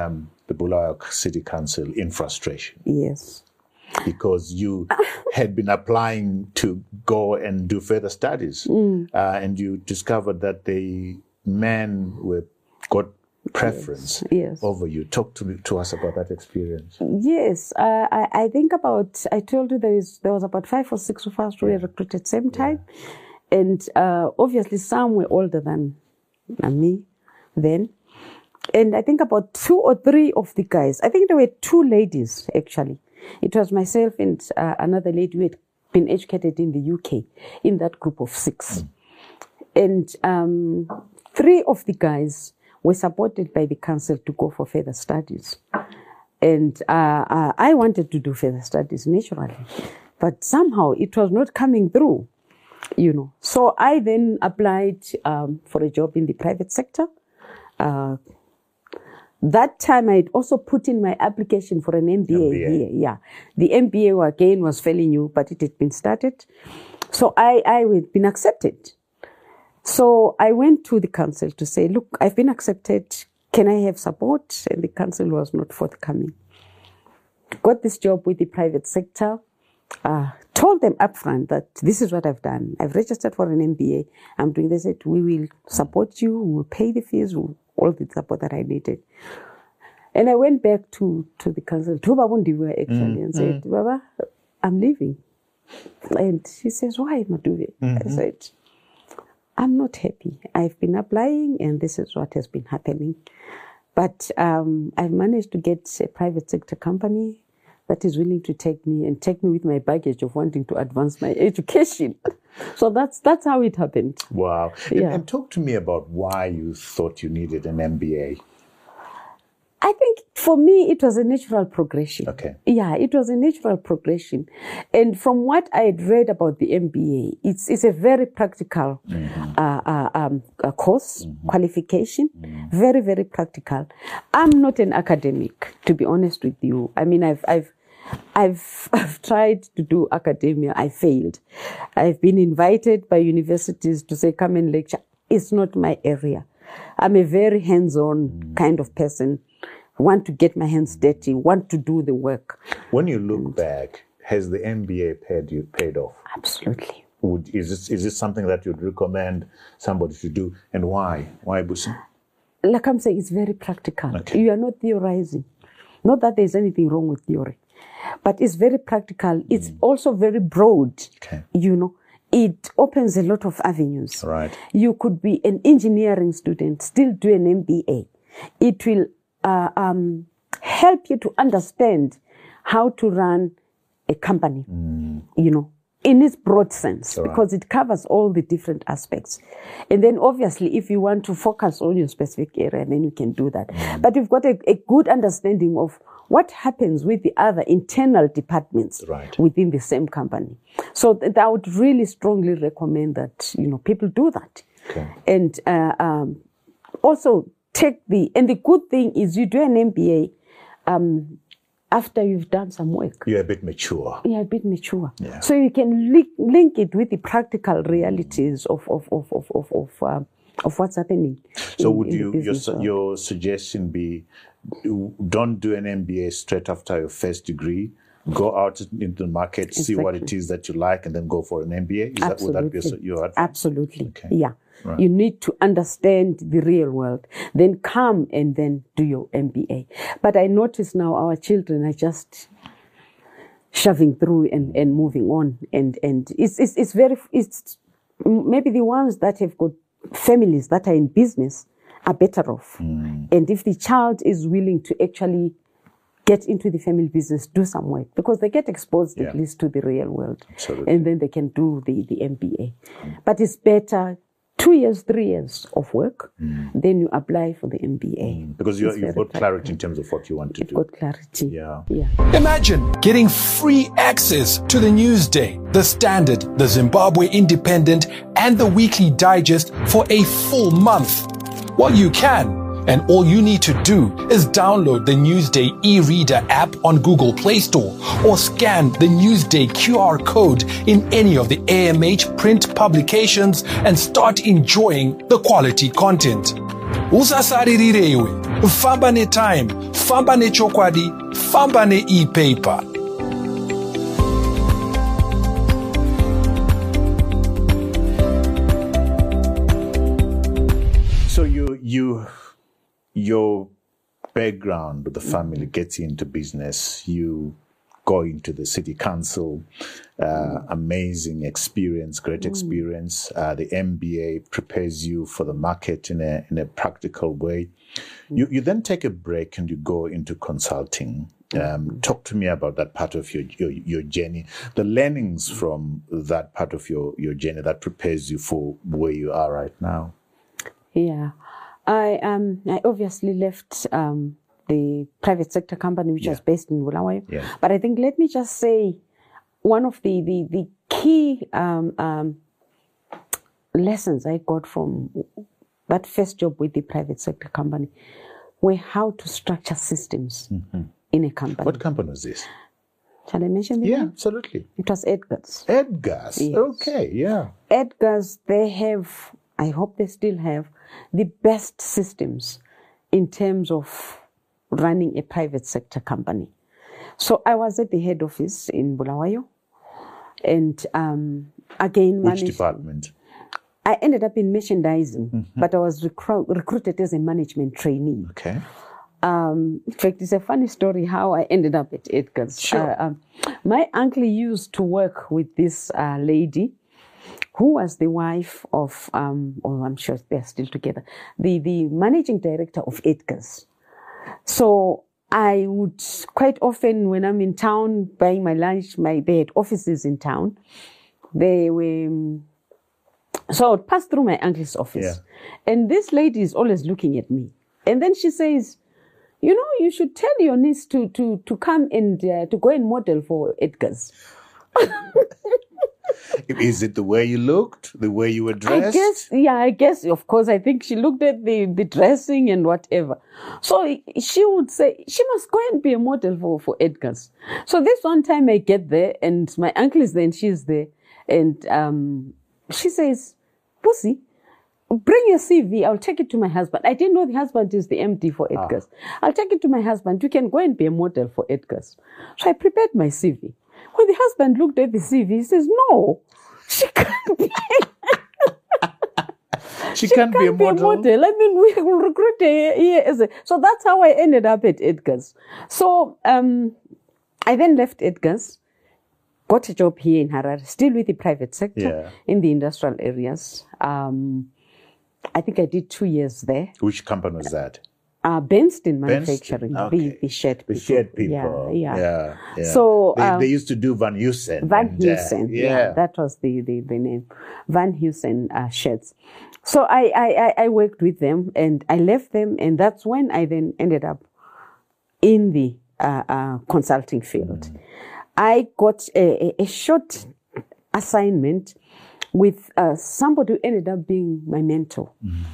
S1: the Bulawayo City Council in frustration.
S2: Yes.
S1: Because you had been applying to go and do further studies,
S2: mm.
S1: uh, and you discovered that the men were got preference
S2: yes. Yes.
S1: over you. Talk to me, to us about that experience.
S2: Yes, uh, I, I think about. I told you there is there was about five or six of us who were recruited same time, yeah. and uh, obviously some were older than, than me then. And I think about two or three of the guys. I think there were two ladies actually. It was myself and uh, another lady who had been educated in the U K in that group of six. Mm. And um, three of the guys were supported by the council to go for further studies. And uh, uh, I wanted to do further studies naturally, but somehow it was not coming through, you know. So I then applied um, for a job in the private sector. Uh, That time I had also put in my application for an M B A, M B A. here. Yeah, the M B A again was fairly new, but it had been started. So I, I had been accepted. So I went to the council to say, look, I've been accepted. Can I have support? And the council was not forthcoming. Got this job with the private sector. Uh, told them upfront that this is what I've done. I've registered for an M B A. I'm doing this. We will support you. We'll pay the fees. We'll all the support that I needed. And I went back to, to the council, to Babundiwe actually, mm, and said, mm. Baba, I'm leaving. And she says, why, Maduve? Mm-hmm. I said, I'm not happy. I've been applying and this is what has been happening. But um, I've managed to get a private sector company that is willing to take me and take me with my baggage of wanting to advance my education. So that's that's how it happened.
S1: Wow.
S2: Yeah.
S1: And, and talk to me about why you thought you needed an M B A.
S2: I think for me, it was a natural progression.
S1: Okay.
S2: Yeah, it was a natural progression. And from what I had read about the M B A, it's it's a very practical mm-hmm. uh, uh, um, uh, course, mm-hmm. qualification, mm-hmm. very, very practical. I'm not an academic, to be honest with you. I mean, I've, I've, I've, I've tried to do academia. I failed. I've been invited by universities to say, come and lecture. It's not my area. I'm a very hands-on mm-hmm. kind of person. Want to get my hands dirty, want to do the work.
S1: When you look and back, has the M B A paid you paid off?
S2: Absolutely.
S1: Would, is this is this something that you'd recommend somebody to do, and why? Why, Busi?
S2: Like I'm saying, it's very practical.
S1: Okay.
S2: You are not theorizing. Not that there's anything wrong with theory, but it's very practical. It's mm. also very broad.
S1: Okay.
S2: You know, it opens a lot of avenues.
S1: Right.
S2: You could be an engineering student, still do an M B A. It will Uh, um, help you to understand how to run a company, mm. you know, in its broad sense, right. because it covers all the different aspects. And then obviously, if you want to focus on your specific area, then you can do that. Mm. But you've got a, a good understanding of what happens with the other internal departments
S1: right.
S2: within the same company. So th- I would really strongly recommend that, you know, people do that.
S1: Okay.
S2: And uh, um, also, Take the, and the good thing is you do an M B A um, after you've done some work.
S1: You're a bit mature.
S2: You're a bit mature.
S1: Yeah.
S2: So you can link, link it with the practical realities of, of, of, of, of, of, uh, of what's happening.
S1: So
S2: in,
S1: would
S2: in
S1: you, your, your suggestion be, don't do an M B A straight after your first degree? Go out into the market, exactly. see what it is that you like, and then go for an M B A? Is that, would that be your advice?
S2: Absolutely.
S1: Okay.
S2: Yeah. Right. You need to understand the real world, then come and then do your M B A. But I notice now our children are just shoving through and, and moving on. And, and it's, it's, it's very, it's maybe the ones that have got families that are in business are better off. Mm. And if the child is willing to actually get into the family business, do some work, because they get exposed yeah. at least to the real world.
S1: Absolutely.
S2: And then they can do the, the M B A. Mm. But it's better two years, three years of work, mm. then you apply for the M B A.
S1: Mm. Because you, you've got clarity in terms of what you want to
S2: you've
S1: do.
S2: You've got clarity.
S1: Yeah.
S2: yeah.
S3: Imagine getting free access to the Newsday, the Standard, the Zimbabwe Independent, and the Weekly Digest for a full month. Well, you can. And all you need to do is download the Newsday e-reader app on Google Play Store or scan the Newsday Q R code in any of the A M H print publications and start enjoying the quality content. Usasaririrewe. Famba ne time, famba ne chokwadi, famba ne e-paper.
S1: So you, you, your background with the family gets you into business. You go into the city council, uh, amazing experience, great experience. Uh, the M B A prepares you for the market in a in a practical way. You you then take a break and you go into consulting. Um, talk to me about that part of your, your your journey, the learnings from that part of your your journey that prepares you for where you are right now.
S2: Yeah, I um I obviously left um the private sector company which
S1: Yeah.
S2: was based in Bulawayo.
S1: Yeah.
S2: But I think let me just say one of the the the key um um lessons I got from that first job with the private sector company were how to structure systems in a company.
S1: What company was this?
S2: Shall I mention the
S1: Yeah,
S2: name?
S1: absolutely.
S2: It was Edgar's.
S1: Edgar's.
S2: Yes.
S1: Okay, yeah.
S2: Edgar's, they have, I hope they still have, the best systems in terms of running a private sector company. So I was at the head office in Bulawayo, and um, again,
S1: Which
S2: managed-
S1: department?
S2: I ended up in merchandising,
S1: Mm-hmm.
S2: but I was recru- recruited as a management trainee.
S1: Okay.
S2: Um, in fact, it's a funny story how I ended up at Edgar's.
S1: Sure.
S2: Uh, um, my uncle used to work with this uh, lady who was the wife of, um, oh, I'm sure they're still together, the, the managing director of Edgar's. So I would quite often, when I'm in town buying my lunch, my they had offices in town. They were, um, so I would pass through my uncle's office.
S1: Yeah.
S2: And this lady is always looking at me. And then she says, you know, you should tell your niece to to to come and uh, to go and model for Edgar's.
S1: Is it the way you looked, the way you were dressed?
S2: I guess, yeah, I guess, of course, I think she looked at the, the dressing and whatever. So she would say, she must go and be a model for, for Edgar's. So this one time I get there and my uncle is there and she's there. And um, she says, Pussy, bring your C V. I'll take it to my husband. I didn't know the husband is the M D for Edgar's. I'll take it to my husband. You can go and be a model for Edgar's. So I prepared my C V. When the husband looked at the C V, he says, no, she can't be,
S1: She,
S2: she
S1: can't, be a model.
S2: I mean, we will recruit her here as a, so that's how I ended up at Edgar's. So um, I then left Edgar's, got a job here in Harare, still with the private sector
S1: Yeah.
S2: in the industrial areas. Um, I think I did two years there.
S1: Which company was that?
S2: Uh, Benston Manufacturing,
S1: okay.
S2: the, the shed
S1: The
S2: people.
S1: shed people.
S2: Yeah, yeah.
S1: yeah, yeah.
S2: So,
S1: they,
S2: um,
S1: they used to do Van Heusen.
S2: Van
S1: and, uh,
S2: Heusen, yeah.
S1: yeah.
S2: that was the, the, the name. Van Heusen uh, sheds. So I, I, I- I worked with them and I left them, and that's when I then ended up in the uh, uh, consulting field. I got a, a, a short assignment with uh, somebody who ended up being my mentor.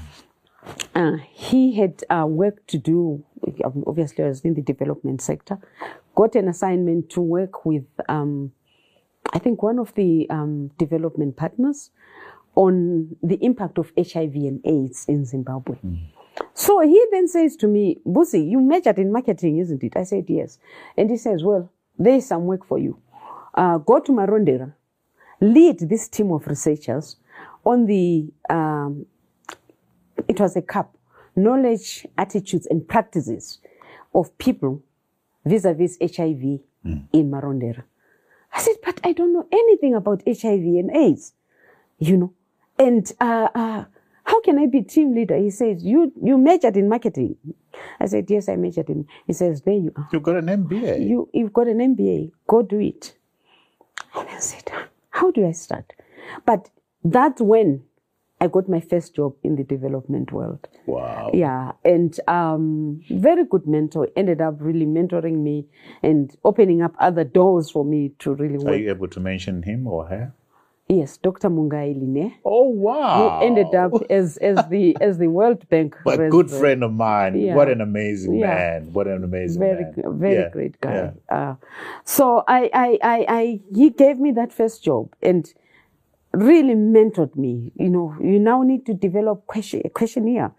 S2: Uh, he had uh, work to do, obviously I was in the development sector, got an assignment to work with, um, I think one of the um, development partners on the impact of H I V and AIDS in Zimbabwe. So he then says to me, Busi, you majored in marketing, isn't it? I said, yes. And he says, well, there is some work for you. Uh, go to Marondera, lead this team of researchers on the, um, it was a C A P, knowledge, attitudes, and practices of people vis-a-vis H I V in Marondera. I said, but I don't know anything about H I V and AIDS, you know. And uh, uh, how can I be team leader? He says, you you majored in marketing. I said, yes, I majored in. He says, there you are.
S1: You got an M B A.
S2: You, you've got an M B A. Go do it. And I said, how do I start? But that's when I got my first job in the development world.
S1: Wow.
S2: Yeah, and um, very good mentor. Ended up really mentoring me and opening up other doors for me to really
S1: Are
S2: work.
S1: you able to mention him or her?
S2: Yes, Doctor Mungai Line,
S1: Oh,
S2: who
S1: wow.
S2: ended up as as the as the World Bank.
S1: A good
S2: president.
S1: friend of mine.
S2: Yeah.
S1: What an amazing
S2: Yeah.
S1: man. What an amazing
S2: Very,
S1: man.
S2: g- very
S1: Yeah,
S2: great guy.
S1: yeah.
S2: Uh, so I, I, I, I, he gave me that first job and really mentored me. You know, you now need to develop question, a questionnaire.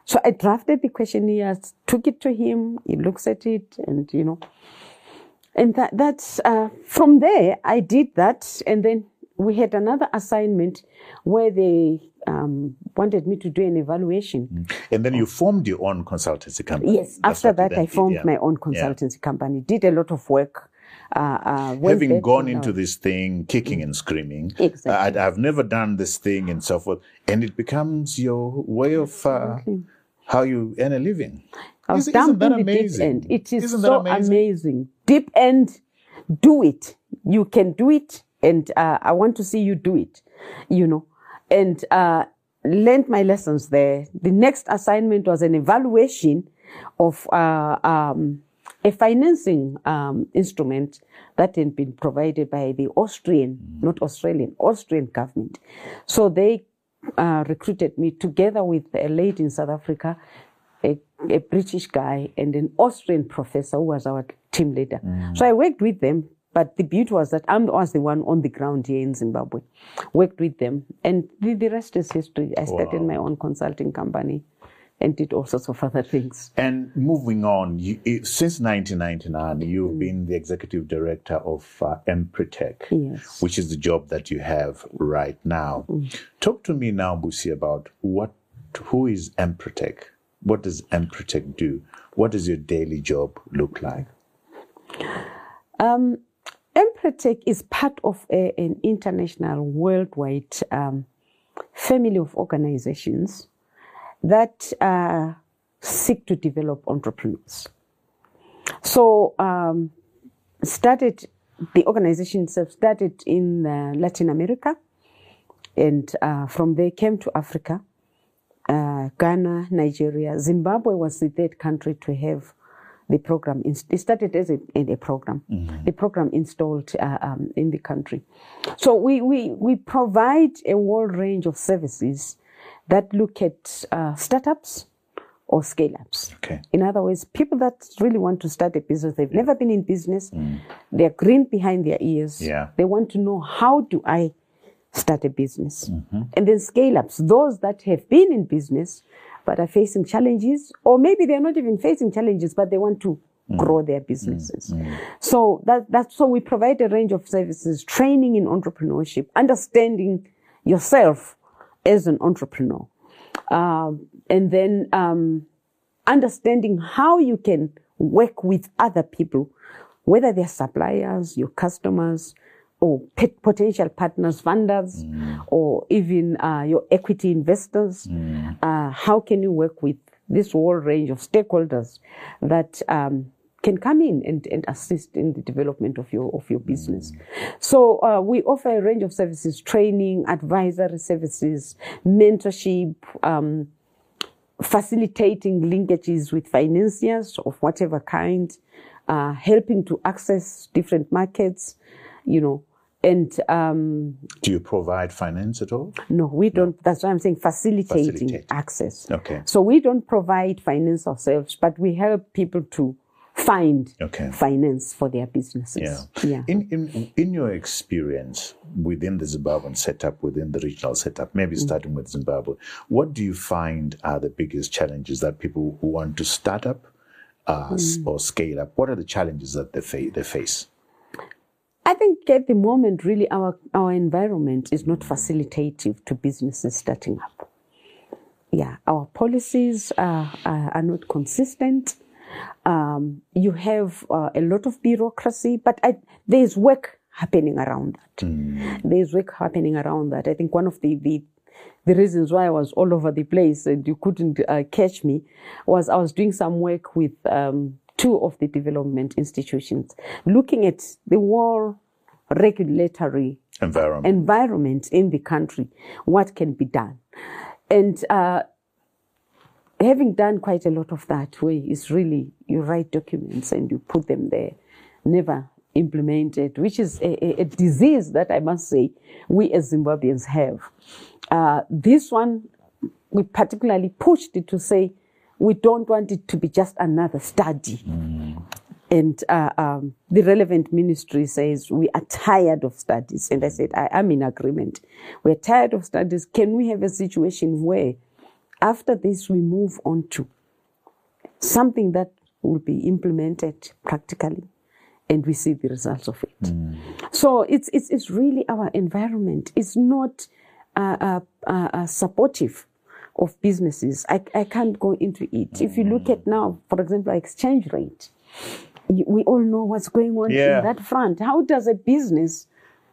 S2: So I drafted the questionnaire, took it to him. He looks at it, and you know, and that that's uh, from there I did that, and then we had another assignment where they um, wanted me to do an evaluation.
S1: And then you formed your own consultancy company.
S2: Yes,
S1: That's
S2: after
S1: what you
S2: that
S1: then
S2: I formed
S1: did, yeah.
S2: my own consultancy yeah. company. Did a lot of work. Uh, uh,
S1: Having gone into out. this thing, kicking mm. and screaming,
S2: exactly.
S1: I, I've never done this thing and so forth, and it becomes your way of uh, how you earn a living.
S2: I was
S1: Isn't, isn't that
S2: the
S1: amazing?
S2: Deep end. It is
S1: isn't
S2: so
S1: amazing?
S2: amazing. Deep end, do it. You can do it, and uh, I want to see you do it, you know. And uh, learned my lessons there. The next assignment was an evaluation of uh, um, a financing um, instrument that had been provided by the Austrian, mm. not Australian, Austrian government. So they uh, recruited me together with a lady in South Africa, a, a British guy, and an Austrian professor who was our team leader. Mm. So I worked with them, but the beauty was that I was the one on the ground here in Zimbabwe. Worked with them, and the, the rest is history. I started wow. my own consulting company and did all sorts of other things.
S1: And moving on, you, since nineteen ninety-nine, you've mm. been the executive director of uh, Empretec,
S2: yes.
S1: which is the job that you have right now. Mm. Talk to me now, Busi, about what, who is Empretec? What does Empretec do? What does your daily job look like?
S2: Um, Empretec is part of a, an international, worldwide um, family of organizations that uh, seek to develop entrepreneurs. So, um, started the organization itself started in uh, Latin America, and uh, from there came to Africa, uh, Ghana, Nigeria. Zimbabwe was the third country to have the program. It started as a, a program. Mm-hmm. The program installed uh, um, in the country. So we, we, we provide a whole range of services that look at uh, startups or scale-ups.
S1: Okay.
S2: In other words, people that really want to start a business, they've yeah. never been in business, mm. they're green behind their ears.
S1: Yeah.
S2: They want to know, how do I start a business?
S1: Mm-hmm.
S2: And then scale-ups, those that have been in business but are facing challenges, or maybe they're not even facing challenges, but they want to mm. grow their businesses. Mm. So that, that's so we provide a range of services, training in entrepreneurship, understanding yourself as an entrepreneur, um, and then um, understanding how you can work with other people, whether they're suppliers, your customers, or potential partners, funders, mm. or even uh, your equity investors. Mm. Uh, how can you work with this whole range of stakeholders that um, can come in and, and assist in the development of your of your business? Mm. So uh, we offer a range of services: training, advisory services, mentorship, um, facilitating linkages with financiers of whatever kind, uh, helping to access different markets, you know. And um,
S1: do you provide finance at all?
S2: No, we don't. No. That's why I'm saying facilitating Facilitate. access.
S1: Okay.
S2: So we don't provide finance ourselves, but we help people to find
S1: okay.
S2: finance for their businesses.
S1: Yeah.
S2: yeah.
S1: In, in in your experience within the Zimbabwean setup, within the regional setup, maybe starting mm. with Zimbabwe, what do you find are the biggest challenges that people who want to start up uh, mm. or scale up? What are the challenges that they, fa- they face?
S2: I think at the moment, really, our, our environment is not facilitative to businesses starting up. Yeah, our policies are, are, are not consistent. Um, you have uh, a lot of bureaucracy, but I, there's work happening around that. Mm. There's work happening around that. I think one of the, the, the reasons why I was all over the place and you couldn't uh, catch me was I was doing some work with um, two of the development institutions, looking at the whole regulatory
S1: environment.
S2: environment in the country, what can be done. And uh, having done quite a lot of that way is really, you write documents and you put them there, never implemented, which is a, a, a disease that I must say we as Zimbabweans have. Uh, this one, we particularly pushed it to say, we don't want it to be just another study. Mm. And uh, um, the relevant ministry says, we are tired of studies. And I said, I am in agreement. We're tired of studies. Can we have a situation where after this, we move on to something that will be implemented practically, and we see the results of it. Mm. So it's, it's, it's really our environment. It's not uh, uh, uh, uh, supportive of businesses. I, I can't go into it. Mm. If you look at now, for example, exchange rate, we all know what's going on yeah. in that front. How does a business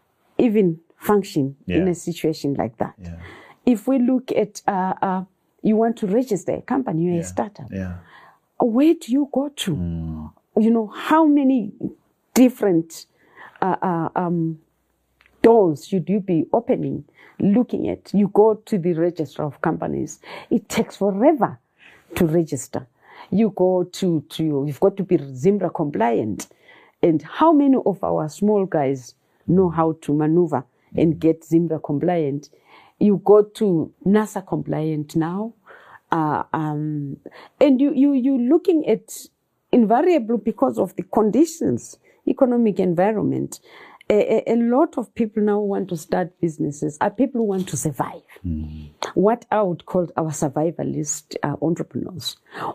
S2: even function yeah. in a situation like that? Yeah. If we look at, uh, uh, you want to register a company, you're yeah. a startup. Yeah. Where do you go to? Mm. You know, how many different uh, uh, um, doors should you be opening, looking at? You go to the register of companies. It takes forever to register. You go to, to you've got to be ZIMRA compliant. And how many of our small guys know how to maneuver and get ZIMRA compliant? You go to NASA compliant now. Uh, um, and you, you, you're looking at invariable because of the conditions, economic environment. A, a, a lot of people now want to start businesses, are people who want to survive. Mm. What I would call our survivalist uh, entrepreneurs,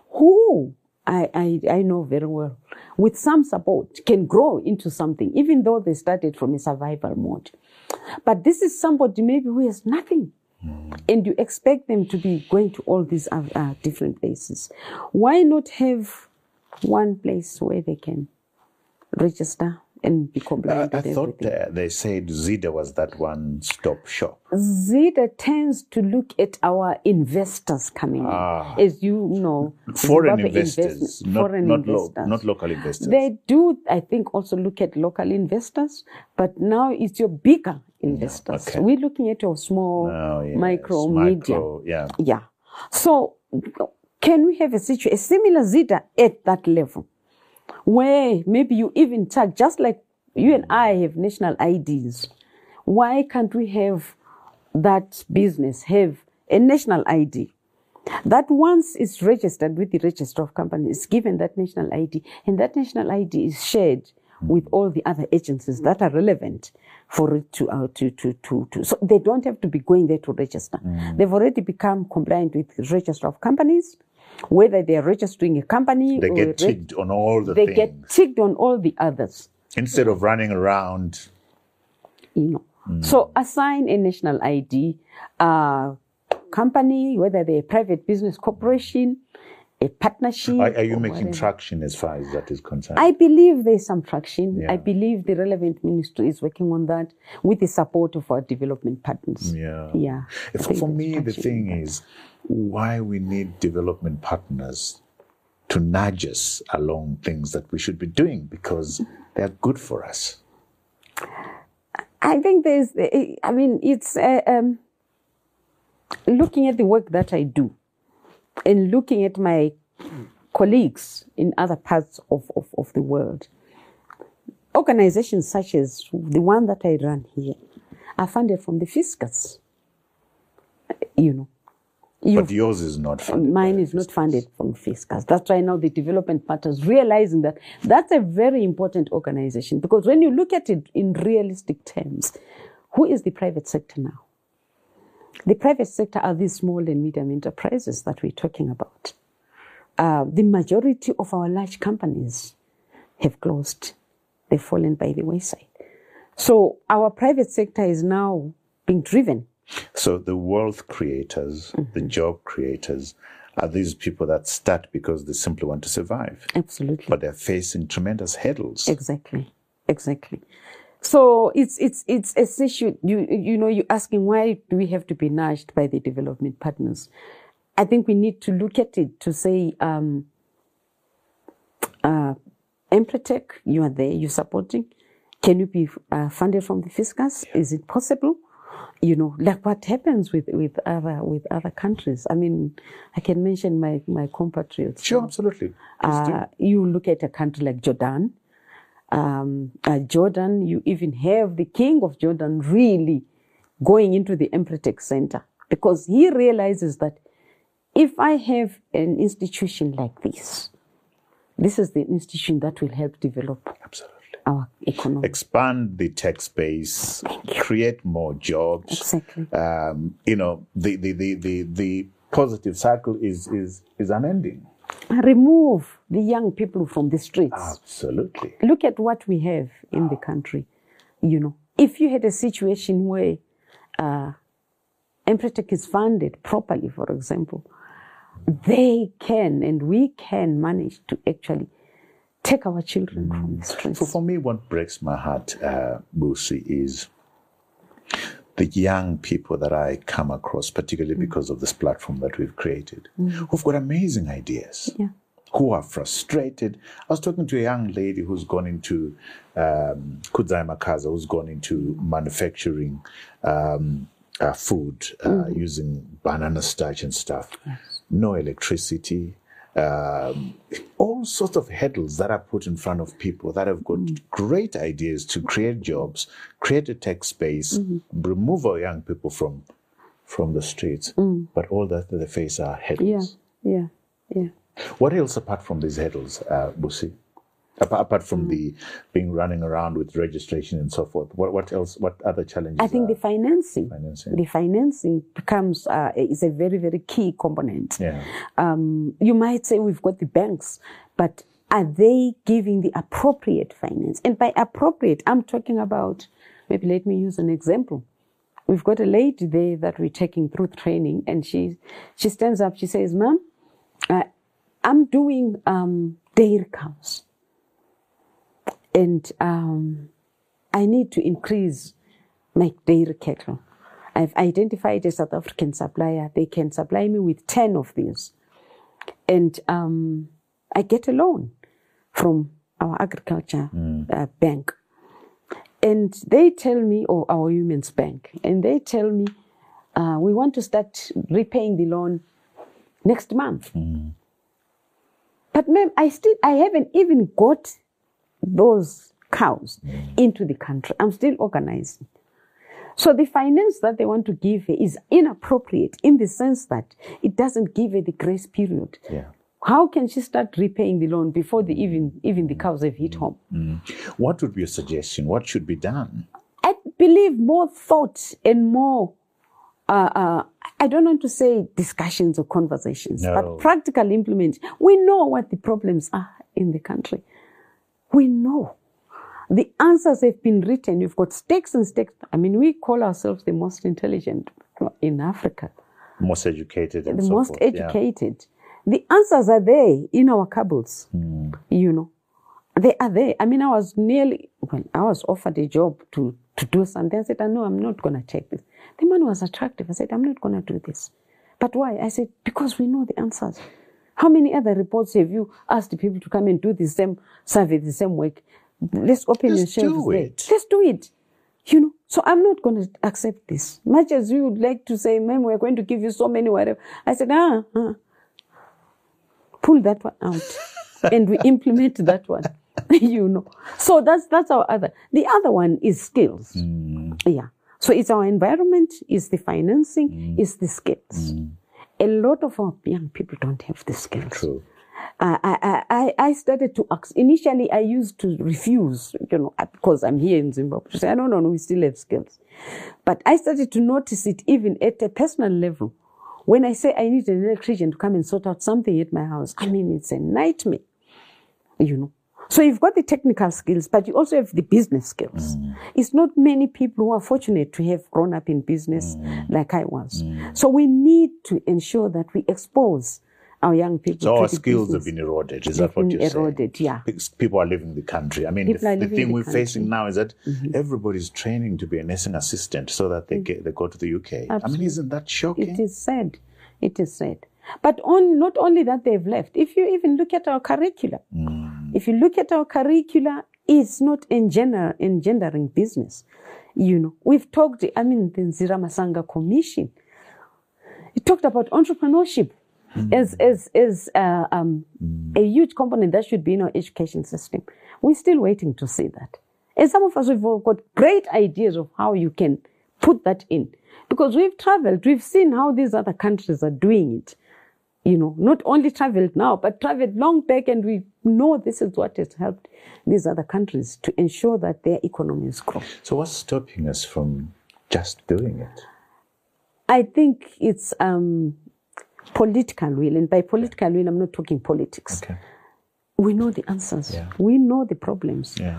S2: who I, I, I know very well, with some support, can grow into something, even though they started from a survival mode. But this is somebody maybe who has nothing. Mm. And you expect them to be going to all these uh, uh, different places. Why not have one place where they can register and be compliant
S1: I, I
S2: with
S1: thought
S2: everything?
S1: Uh, they said ZIDA was that one-stop shop.
S2: ZIDA tends to look at our investors coming ah. in. As you know,
S1: foreign investors, not,
S2: foreign
S1: not,
S2: investors.
S1: Lo- not local investors.
S2: They do, I think, also look at local investors, but now it's your bigger investors. Okay. We're looking at your small, oh, yes. micro,
S1: micro,
S2: medium.
S1: Yeah.
S2: Yeah. So, can we have a situation, a similar ZIDA at that level, where maybe you even tag, just like you and I have national I Ds, why can't we have that business have a national I D? That once it's registered with the Register of Companies, it's given that national I D, and that national I D is shared with all the other agencies that are relevant for it to, uh, to, to, to, to, so they don't have to be going there to register. Mm. They've already become compliant with the Register of Companies. Whether they're registering a company,
S1: they
S2: or
S1: get ticked reg- on all the
S2: they
S1: things.
S2: They get ticked on all the others.
S1: Instead of running around.
S2: You know. Mm. So assign a national I D, uh, company, whether they're a private business corporation, a partnership.
S1: Are, are you making whatever. traction as far as that is concerned?
S2: I believe there's some traction.
S1: Yeah.
S2: I believe the relevant ministry is working on that with the support of our development partners.
S1: Yeah.
S2: Yeah.
S1: For, for me, the thing is why we need development partners to nudge us along things that we should be doing, because they're good for us.
S2: I think there's, I mean, it's uh, um, looking at the work that I do and looking at my colleagues in other parts of, of, of the world. Organizations such as the one that I run here are funded from the fiscus. You know.
S1: But yours is not funded.
S2: Mine is not funded from fiscus. That's why now the development partners realizing that that's a very important organization, because when you look at it in realistic terms, who is the private sector now? The private sector are these small and medium enterprises that we're talking about. Uh, the majority of our large companies have closed. They've fallen by the wayside. So our private sector is now being driven.
S1: So the wealth creators, mm-hmm. the job creators, are these people that start because they simply want to survive.
S2: Absolutely.
S1: But they're facing tremendous hurdles.
S2: Exactly. Exactly. So it's it's it's a issue. You you know, you're asking why do we have to be nudged by the development partners? I think we need to look at it to say, um, uh, Empretech, you are there, you're supporting. Can you be uh, funded from the fiscus? Yeah. Is it possible? You know, like what happens with, with other with other countries. I mean, I can mention my, my compatriots.
S1: Sure, absolutely.
S2: Uh, you look at a country like Jordan. Um, uh, Jordan, you even have the king of Jordan really going into the Empretech Center, because he realizes that if I have an institution like this, this is the institution that will help develop
S1: absolutely
S2: our economy.
S1: Expand the tech space, create more jobs.
S2: Exactly.
S1: Um, you know, the, the, the, the, the positive cycle is, is, is unending.
S2: Remove the young people from the streets.
S1: Absolutely.
S2: Look at what we have in the country. You know, if you had a situation where uh, Empretec is funded properly, for example, they can and we can manage to actually take our children mm. from the streets.
S1: So for me, what breaks my heart, uh, Busi, is the young people that I come across, particularly mm. because of this platform that we've created, mm. who've got amazing ideas,
S2: yeah.
S1: who are frustrated. I was talking to a young lady who's gone into um, Kudzai Makaza, who's gone into manufacturing um, uh, food uh, mm. using banana starch and stuff. Yes. No electricity, um, all sorts of hurdles that are put in front of people that have got mm. great ideas to create jobs, create a tech space, mm-hmm. remove our young people from from the streets. Mm. But all that they face are hurdles.
S2: Yeah, yeah, yeah.
S1: What else apart from these hurdles, uh, Busi? Apart, apart from mm. the being running around with registration and so forth, what what else? What other challenges?
S2: I think
S1: are
S2: the financing,
S1: financing,
S2: the financing becomes uh, is a very very key component.
S1: Yeah.
S2: Um, you might say we've got the banks, but are they giving the appropriate finance? And by appropriate, I'm talking about, maybe let me use an example. We've got a lady there that we're taking through training, and she she stands up. She says, "Ma'am, uh, I'm doing um, dairy cows. And um, I need to increase my dairy cattle. I've identified a South African supplier. They can supply me with ten of these. And um, I get a loan from our agriculture mm. uh, bank. And they tell me, or our Women's Bank, and they tell me, uh, we want to start repaying the loan next month. Mm. But ma'am, I still, I haven't even got those cows mm. into the country. I'm still organizing. So the finance that they want to give her is inappropriate in the sense that it doesn't give her the grace period.
S1: Yeah.
S2: How can she start repaying the loan before the even even the cows have hit mm. home?
S1: Mm. What would be your suggestion? What should be done?
S2: I believe more thought and more, uh, uh, I don't want to say discussions or conversations,
S1: no.
S2: but practical implement. We know what the problems are in the country. We know. The answers have been written. You've got stakes and stakes. I mean, we call ourselves the most intelligent in Africa.
S1: Most educated. And
S2: the
S1: so
S2: most
S1: forth.
S2: educated. Yeah. The answers are there in our cupboards. Mm. You know, they are there. I mean, I was nearly, well, I was offered a job to, to do something. I said, I know I'm not going to take this. The man was attractive. I said, I'm not going to do this. But why? I said, because we know the answers. How many other reports have you asked the people to come and do the same survey, the same work? Let's open your
S1: Let's
S2: shelves
S1: do
S2: there.
S1: it.
S2: Let's do it. You know, so I'm not going to accept this. Much as we would like to say, ma'am, we're going to give you so many whatever. I said, ah, ah. Pull that one out. And we implement that one. You know. So that's that's our other. The other one is skills. Mm. Yeah. So it's our environment, it's the financing, mm. it's the skills. Mm. A lot of our young people don't have the skills.
S1: True.
S2: Uh, I, I, I started to ask. Initially, I used to refuse, you know, because I'm here in Zimbabwe. To say, I don't know, we still have skills. But I started to notice it even at a personal level. When I say I need an electrician to come and sort out something at my house, I mean, it's a nightmare, you know. So you've got the technical skills, but you also have the business skills. Mm. It's not many people who are fortunate to have grown up in business mm. like I was. Mm. So we need to ensure that we expose our young people.
S1: So
S2: to
S1: our
S2: the
S1: skills
S2: business.
S1: have been eroded. Is
S2: They've
S1: that what
S2: been
S1: you're
S2: eroded,
S1: saying?
S2: Yeah.
S1: Because people are leaving the country. I mean, the, the thing
S2: the
S1: we're
S2: country.
S1: facing now is that
S2: mm-hmm.
S1: everybody's training to be a nursing assistant so that they get, they go to the U K.
S2: Absolutely.
S1: I mean, isn't that shocking?
S2: It is sad. It is sad. But on, not only that they've left, if you even look at our curricula, mm. if you look at our curricula, it's not engender, engendering business. You know, we've talked, I mean, the Nzira Masanga Commission, it talked about entrepreneurship mm. as, as, as uh, um, mm. a huge component that should be in our education system. We're still waiting to see that. And some of us, we've all got great ideas of how you can put that in. Because we've traveled, we've seen how these other countries are doing it. You know, not only traveled now, but traveled long back, and we know this is what has helped these other countries to ensure that their economies grow.
S1: So what's stopping us from just doing it?
S2: I think it's, um, political will, and by political will, I'm not talking politics.
S1: Okay.
S2: We know the answers.
S1: Yeah.
S2: We know the problems.
S1: Yeah.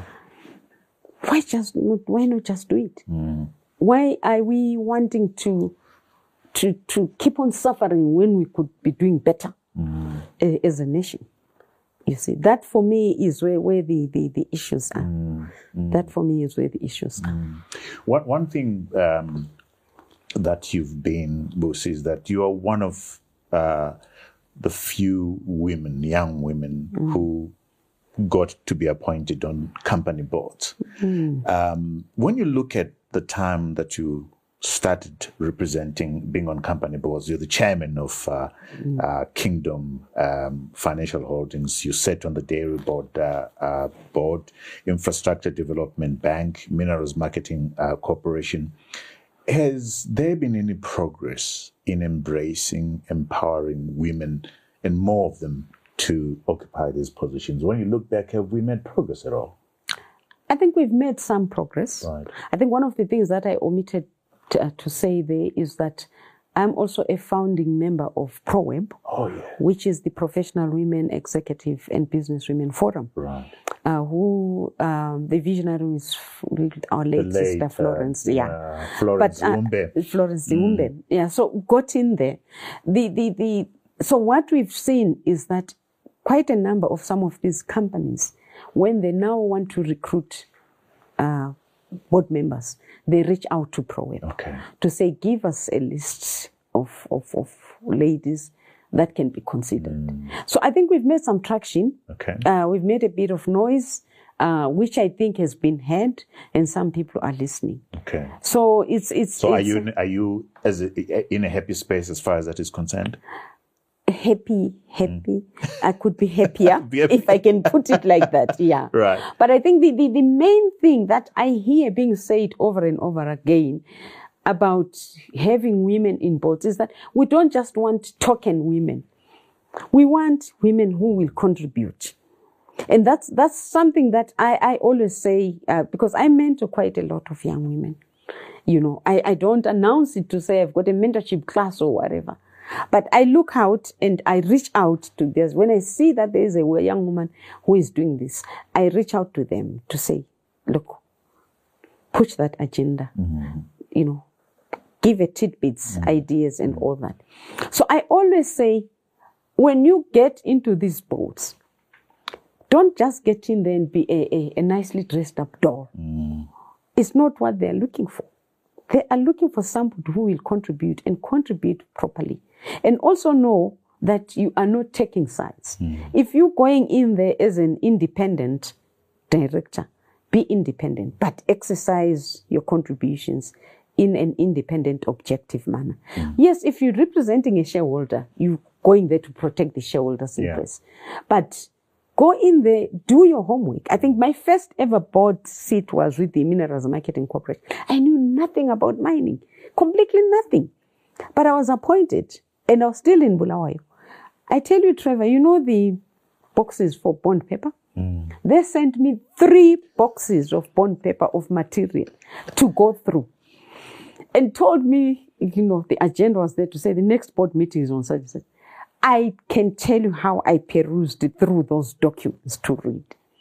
S2: Why just not? Why not just do it?
S1: Mm.
S2: Why are we wanting to, to, to keep on suffering when we could be doing better
S1: Mm.
S2: as a nation? You see, that for me is where, where the, the, the issues are.
S1: Mm. Mm.
S2: That for me is where the issues are.
S1: Mm. One, one thing um, that you've been, Busi, is that you are one of uh, the few women, young women, mm. who got to be appointed on company boards. Mm. Um, when you look at the time that you started representing, being on company boards, you're the chairman of uh, mm. uh, Kingdom um, Financial Holdings. You sat on the Dairy Board, uh, uh, board, Infrastructure Development Bank, Minerals Marketing uh, Corporation. Has there been any progress in embracing, empowering women, and more of them to occupy these positions? When you look back, have we made progress at all?
S2: I think we've made some progress.
S1: Right.
S2: I think one of the things that I omitted to, uh, to say there is that I'm also a founding member of ProWeb,
S1: oh, yeah.
S2: which is the Professional Women Executive and Business Women Forum.
S1: Right.
S2: Uh, who um, the visionary is our late,
S1: late
S2: sister Florence,
S1: uh,
S2: yeah,
S1: uh, Florence
S2: but, uh,
S1: Umbe.
S2: Florence mm. Umbe, yeah. So got in there. The the the. So what we've seen is that quite a number of some of these companies, when they now want to recruit uh, board members, they reach out to ProWeb
S1: okay.
S2: to say, give us a list of of, of ladies that can be considered. Mm. So I think we've made some traction.
S1: Okay.
S2: Uh, we've made a bit of noise, uh, which I think has been heard, and some people are listening.
S1: Okay.
S2: So it's it's.
S1: So
S2: it's,
S1: are you are you as a, in a happy space as far as that is concerned?
S2: Happy, happy. Mm. I could be happier
S1: be happy.
S2: if I can put it like that. Yeah.
S1: Right.
S2: But I think the, the the main thing that I hear being said over and over again about having women in boards is that we don't just want token women. We want women who will contribute. And that's that's something that I, I always say, uh, because I mentor quite a lot of young women. You know, I, I don't announce it to say I've got a mentorship class or whatever. But I look out and I reach out to this. When I see that there is a young woman who is doing this, I reach out to them to say, look, push that agenda. Mm-hmm. You know, give it tidbits, mm-hmm. ideas and all that. So I always say, when you get into these boards, don't just get in there and be a, a, a nicely dressed up doll. Mm. It's not what they're looking for. They are looking for somebody who will contribute and contribute properly. And also know that you are not taking sides. Mm. If you're going in there as an independent director, be independent, but exercise your contributions in an independent, objective manner. Mm. Yes, if you're representing a shareholder, you're going there to protect the shareholders' interests. Yeah. But go in there, do your homework. I think my first ever board seat was with the Minerals Marketing Corporation. I knew nothing about mining, completely nothing. But I was appointed, and I was still in Bulawayo. I tell you, Trevor, you know the boxes for bond paper? Mm. They sent me three boxes of bond paper of material to go through. And told me, you know, the agenda was there to say the next board meeting is on such and such. I can tell you how I perused through those documents to read.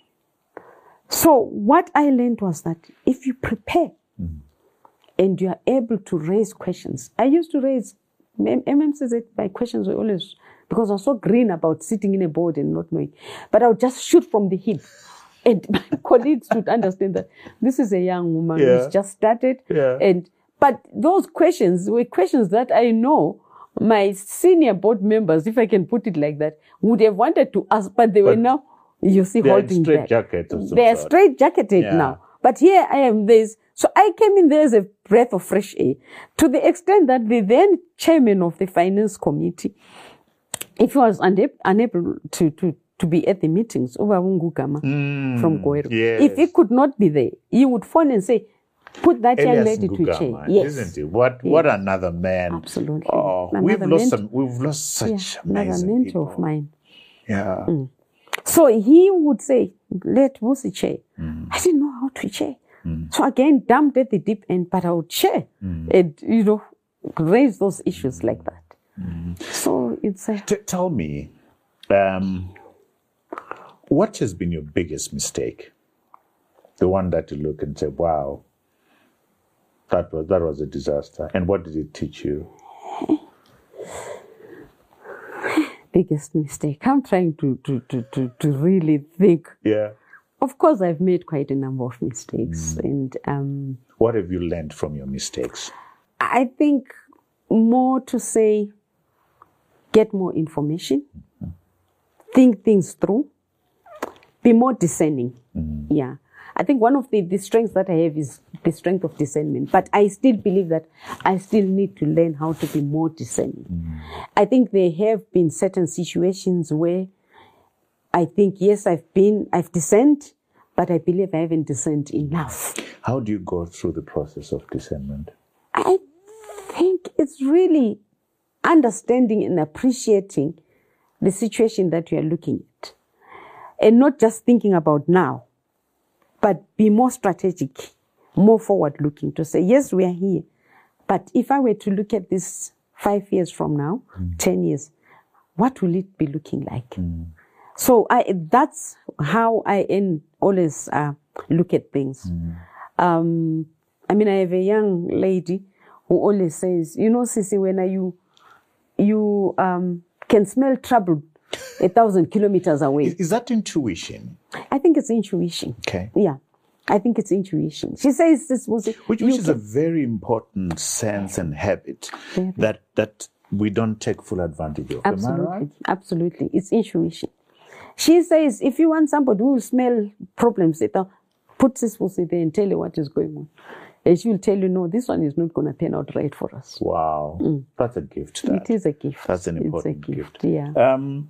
S2: So what I learned was that if you prepare mm. and you are able to raise questions, I used to raise, M M says it, my questions were always, because I was so green about sitting in a board and not knowing, but I would just shoot from the hip. And my colleagues would understand that this is a young woman yeah. who's just started. Yeah. And but those questions were questions that I know my senior board members, if I can put it like that, would have wanted to ask, but they but were now, you see, holding back. They are straight jacketed yeah. now. But here I am, there's, so I came in there as a breath of fresh air, to the extent that the then chairman of the finance committee, if he was unable, unable to, to, to be at the meetings, over Ngugama mm, from Goero, yes. if he could not be there, he would phone and say, put that
S1: Elias
S2: young lady
S1: Ngugama,
S2: to chair. Yes.
S1: Isn't it? What
S2: yes.
S1: what another man.
S2: Absolutely.
S1: Oh,
S2: another
S1: we've lost
S2: mentor,
S1: some we've lost such
S2: yeah,
S1: amazing
S2: another mentor
S1: people.
S2: of mine.
S1: Yeah.
S2: Mm. So he would say, let Busi chair. Mm. I didn't know how to chair. Mm. So again, dumped at the deep end, but I would chair mm. and, you know, raise those issues mm. like that. Mm. So it's a...
S1: T- tell me, um, what has been your biggest mistake? The one that you look and say, wow, that was, that was a disaster. And what did it teach you?
S2: Biggest mistake. I'm trying to, to, to, to, to really think.
S1: Yeah.
S2: Of course, I've made quite a number of mistakes. Mm. And um,
S1: what have you learned from your mistakes?
S2: I think more to say, get more information, mm-hmm. think things through, be more discerning. Mm-hmm. Yeah. I think one of the, the strengths that I have is the strength of discernment, but I still believe that I still need to learn how to be more discerning. Mm. I think there have been certain situations where I think, yes, I've been, I've discerned, but I believe I haven't discerned enough.
S1: How do you go through the process of discernment?
S2: I think it's really understanding and appreciating the situation that you are looking at, and not just thinking about now, but be more strategic, more forward-looking to say, yes, we are here. But if I were to look at this five years from now, mm. ten years, what will it be looking like? Mm. So I, that's how I in, always uh, look at things. Mm. Um, I mean, I have a young lady who always says, you know, Sissy, when you, you um, can smell trouble a thousand kilometers away.
S1: Is, is that intuition?
S2: I think it's intuition.
S1: Okay.
S2: Yeah. I think it's intuition. She says this was...
S1: Which, which is can... a very important sense and habit yeah. that that we don't take full advantage of.
S2: Absolutely.
S1: Am I right?
S2: Absolutely. It's intuition. She says, if you want somebody who will smell problems, put this pussy there and tell you what is going on. And she will tell you, no, this one is not going to turn out right for us.
S1: Wow. Mm. That's a gift. That.
S2: It is a gift.
S1: That's an important
S2: it's a gift.
S1: gift.
S2: Yeah.
S1: Um,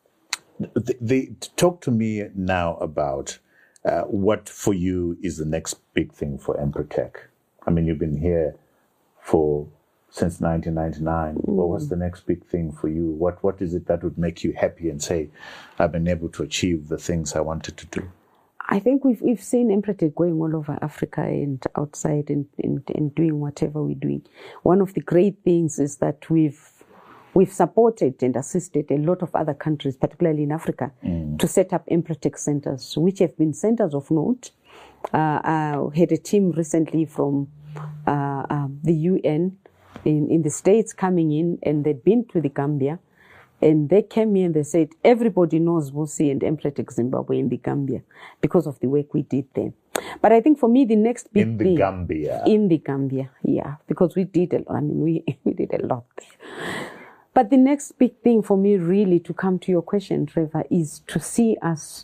S1: the, the, talk to me now about uh, what for you is the next big thing for Empretec. I mean, you've been here for since nineteen ninety-nine. Mm. Well, what's the next big thing for you? What What is it that would make you happy and say, I've been able to achieve the things I wanted to do?
S2: I think we've we've seen Empretec going all over Africa and outside and, and, and doing whatever we're doing. One of the great things is that we've we've supported and assisted a lot of other countries, particularly in Africa, mm. to set up Empretec centers, which have been centers of note. Uh, I had a team recently from uh, uh, the U N in, in the States coming in, and they'd been to the Gambia. And they came here and they said, everybody knows Vusi and Empretec Zimbabwe in the Gambia because of the work we did there. But I think for me, the next big
S1: thing... In the
S2: thing,
S1: Gambia?
S2: In the Gambia, yeah. Because we did a lot. I mean, we, we did a lot there. But the next big thing for me, really, to come to your question, Trevor, is to see us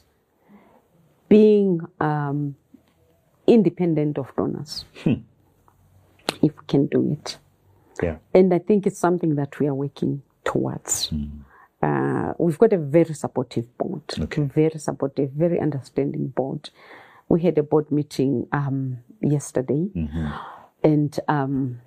S2: being um, independent of donors. Hmm. If we can do it.
S1: Yeah.
S2: And I think it's something that we are working towards. Mm. Uh, we've got a very supportive board,
S1: okay.
S2: very supportive, very understanding board. We had a board meeting um, yesterday, mm-hmm. and um,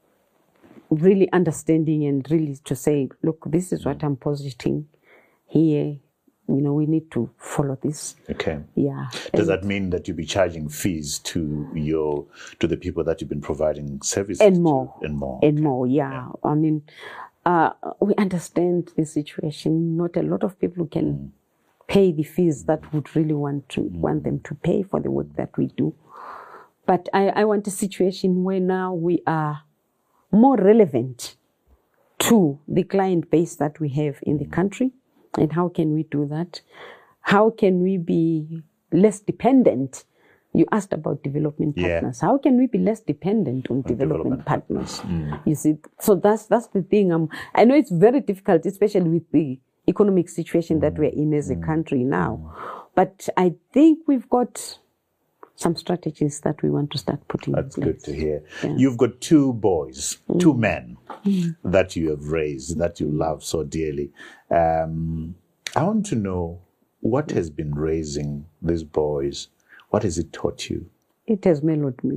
S2: really understanding and really to say, look, this is what I'm positing here. You know, we need to follow this.
S1: Okay.
S2: Yeah.
S1: Does and that mean that you'll be charging fees to your to the people that you've been providing services
S2: and more
S1: to? And more.
S2: And more, yeah. yeah. I mean, uh, we understand the situation. Not a lot of people can mm. pay the fees that would really want to mm. want them to pay for the work that we do. But I, I want a situation where now we are more relevant to the client base that we have in the country. And how can we do that? How can we be less dependent? You asked about development partners.
S1: Yeah.
S2: How can we be less dependent on, on development, development partners? Mm. You see, so that's that's the thing. Um, I know it's very difficult, especially with the economic situation mm. that we're in as a mm. country now. Mm. But I think we've got some strategies that we want to start putting
S1: That's
S2: in place.
S1: Good to hear.
S2: Yeah.
S1: You've got two boys, mm. two men
S2: mm.
S1: that you have raised, that you love so dearly. Um, I want to know what has been raising these boys. What has it taught you?
S2: It has mellowed me.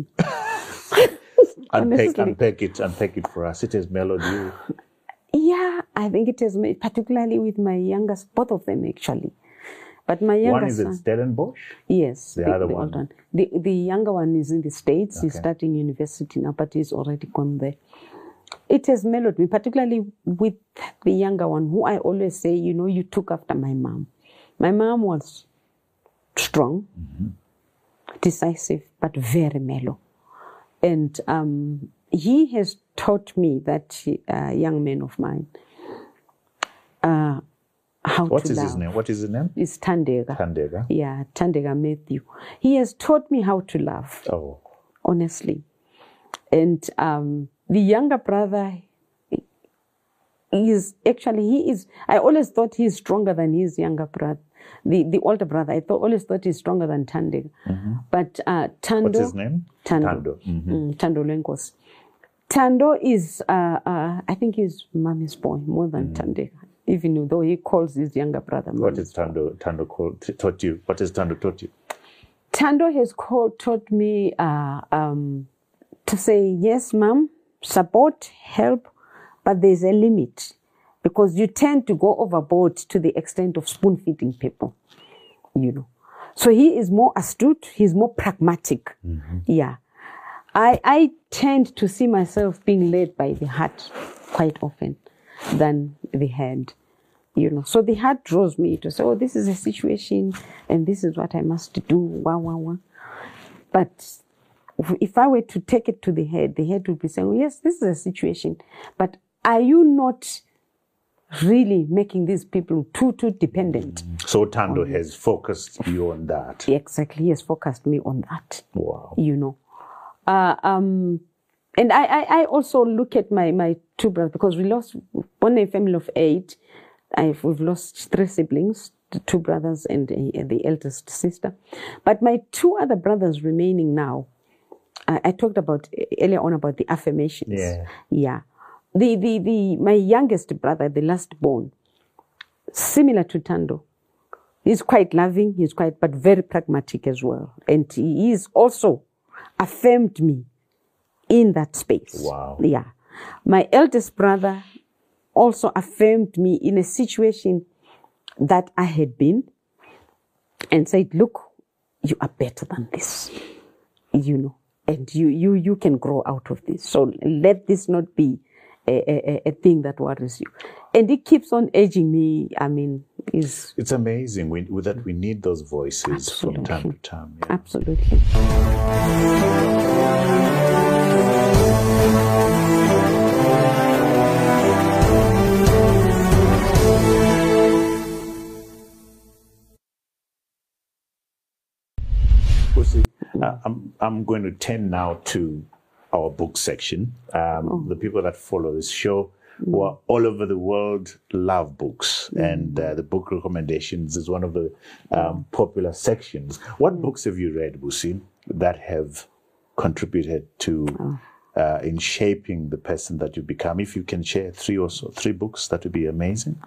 S1: unpack, unpack it, unpack it for us. It has mellowed you.
S2: Yeah, I think it has, particularly with my youngest, both of them actually. But my younger
S1: one is
S2: son,
S1: at Stellenbosch?
S2: Yes.
S1: The,
S2: the
S1: other
S2: the
S1: one?
S2: one. The, the younger one is in the States.
S1: Okay.
S2: He's starting university now, but he's already gone there. It has mellowed me, particularly with the younger one, who I always say, you know, you took after my mom. My mom was strong, mm-hmm. decisive, but very mellow. And um, he has taught me, that uh, young man of mine, uh, how
S1: what
S2: to
S1: is
S2: love.
S1: his name? What is his name?
S2: It's Thandeka.
S1: Thandeka.
S2: Yeah, Thandeka Matthew. He has taught me how to love.
S1: Oh.
S2: Honestly. And um, the younger brother is actually, he is, I always thought he's stronger than his younger brother. The the older brother, I thought, always thought he's stronger than Thandeka. Mm-hmm. But uh, Thando.
S1: What's his name?
S2: Thando.
S1: Thando. Mm-hmm.
S2: Mm, Thando Lenkos. Thando is, uh, uh, I think he's mommy's boy more than mm. Thandeka, even though he calls his younger brother mommy's
S1: What is Thando, Thando called, taught you? What has Thando taught you?
S2: Thando has called, taught me uh, um, to say, yes, mom, support, help, but there's a limit. Because you tend to go overboard to the extent of spoon-feeding people, you know. So he is more astute, he's more pragmatic. Mm-hmm. Yeah. I I tend to see myself being led by the heart quite often than the head, you know. So the heart draws me to say, oh, this is a situation and this is what I must do, wah, wah, wah. But if I were to take it to the head, the head would be saying, oh, yes, this is a situation, but are you not really making these people too, too dependent?
S1: So Thando has focused you on that.
S2: Exactly. He has focused me on that.
S1: Wow.
S2: You know. Uh, um, and I, I, I also look at my, my two brothers, because we lost, born a family of eight. I've, we've lost three siblings, two brothers and a, the eldest sister. But my two other brothers remaining now, I, I talked about earlier on about the affirmations.
S1: Yeah.
S2: Yeah. The, the, the, my youngest brother, the last born, similar to Thando, he's quite loving, he's quite, but very pragmatic as well. And he is also affirmed me in that space.
S1: Wow.
S2: Yeah. My eldest brother also affirmed me in a situation that I had been and said, look, you are better than this, you know, and you, you, you can grow out of this. So let this not be A, a, a thing that worries you. And it keeps on edging me. I mean, is
S1: it's amazing we, that we need those voices
S2: absolutely.
S1: From time to time. Yeah.
S2: Absolutely.
S1: Uh, I'm I'm going to turn now to our book section. Um, oh. The people that follow this show mm. who are all over the world love books, mm. and uh, the book recommendations is one of the um, popular sections. What mm. books have you read, Busi, that have contributed to oh. uh, in shaping the person that you become? If you can share three or so, three books, that would be amazing.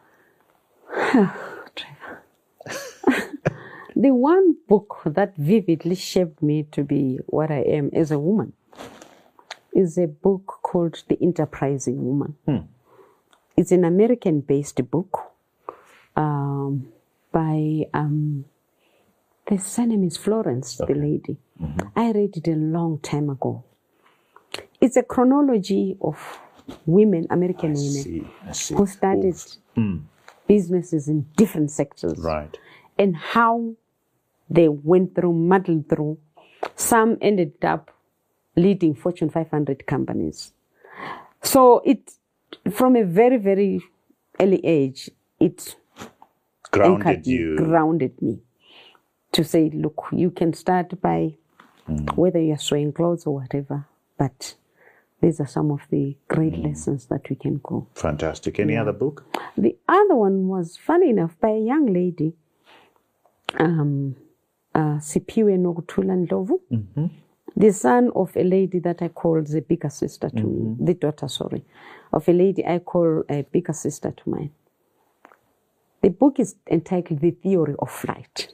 S2: The one book that vividly shaped me to be what I am as a woman is a book called The Enterprising Woman. Hmm. It's an American-based book um, by, um, the surname is Florence, okay. the lady. Mm-hmm. I read it a long time ago. It's a chronology of women, American
S1: I
S2: women,
S1: see, I see.
S2: who started mm. businesses in different sectors.
S1: Right.
S2: And how they went through, muddled through. Some ended up leading Fortune five hundred companies. So it, from a very, very early age, it
S1: grounded you.
S2: Me, grounded me to say, look, you can start by mm. whether you're sewing clothes or whatever, but these are some of the great mm. lessons that we can go.
S1: Fantastic. Any yeah. other book?
S2: The other one was, funny enough, by a young lady, um, uh, Sipiwe Nokuthula Ndlovu, mm-hmm. the son of a lady that I call the bigger sister to mm-hmm. me, the daughter, sorry, of a lady I call a bigger sister to mine. The book is entitled The Theory of Flight.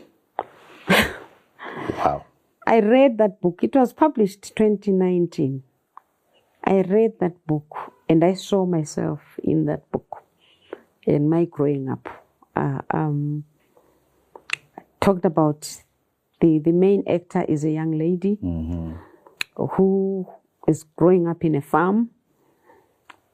S1: Wow.
S2: I read that book. It was published twenty nineteen. I read that book and I saw myself in that book in my growing up. Uh, um, talked about the, the main actor is a young lady mm-hmm. who is growing up in a farm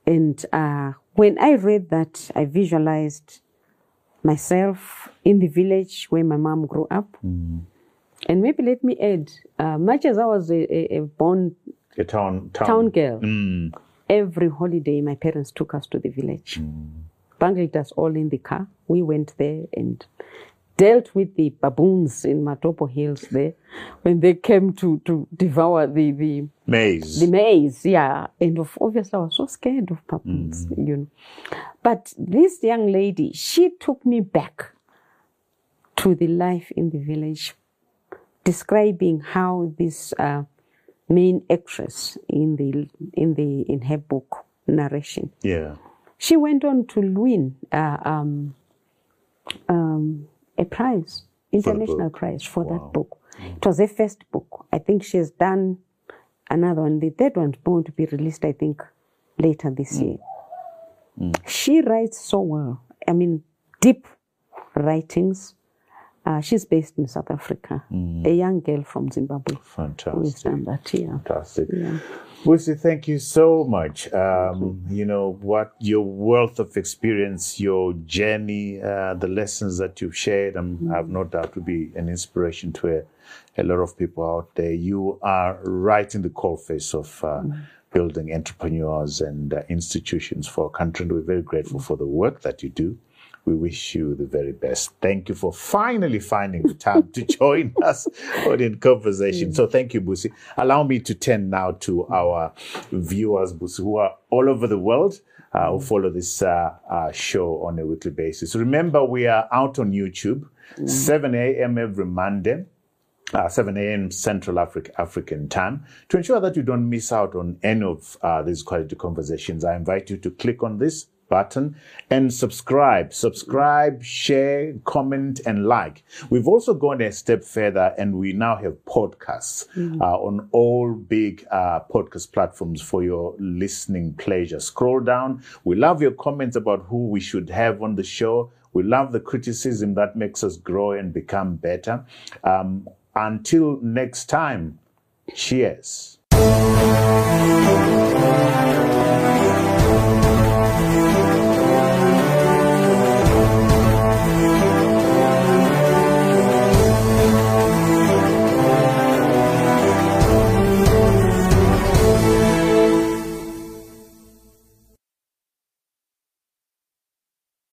S2: And uh, when I read that, I visualized myself in the village where my mom grew up.
S1: Mm.
S2: And maybe let me add, uh, much as I was a, a, a born
S1: a town, town.
S2: town girl,
S1: mm.
S2: every holiday my parents took us to the village.
S1: Mm.
S2: Bundled us all in the car. We went there and dealt with the baboons in Matopo Hills there when they came to, to devour the, the
S1: maize.
S2: The maize, yeah. And of, obviously I was so scared of baboons, mm. you know. But this young lady, she took me back to the life in the village, describing how this uh, main actress in the in the in her book narration.
S1: Yeah.
S2: She went on to win uh, um, um, a prize, international prize for wow. that book. Mm. It was her first book. I think she has done another one. The third one's going to be released, I think, later this mm. year. Mm. She writes so well. I mean, deep writings. Uh, she's based in South Africa. Mm. A young girl from Zimbabwe.
S1: Fantastic.
S2: Who has done that, yeah.
S1: Fantastic.
S2: Yeah.
S1: Busi, thank you so much. Um, you. you know, what your wealth of experience, your journey, uh, the lessons that you've shared, um, mm. I have no doubt will be an inspiration to a, a lot of people out there. You are right in the coalface of uh, mm. building entrepreneurs and uh, institutions for our country. And we're very grateful mm. for the work that you do. We wish you the very best. Thank you for finally finding the time to join us on In Conversation. Mm. So thank you, Busi. Allow me to turn now to our viewers, Busi, who are all over the world, uh, who follow this uh, uh, show on a weekly basis. Remember, we are out on YouTube, mm. seven a.m. every Monday. Uh, seven a.m. Central Africa, African time. To ensure that you don't miss out on any of uh, these quality conversations, I invite you to click on this button and subscribe. Subscribe, share, comment, and like. We've also gone a step further, and we now have podcasts mm-hmm. uh, on all big uh, podcast platforms for your listening pleasure. Scroll down. We love your comments about who we should have on the show. We love the criticism that makes us grow and become better. Um, until next time, cheers.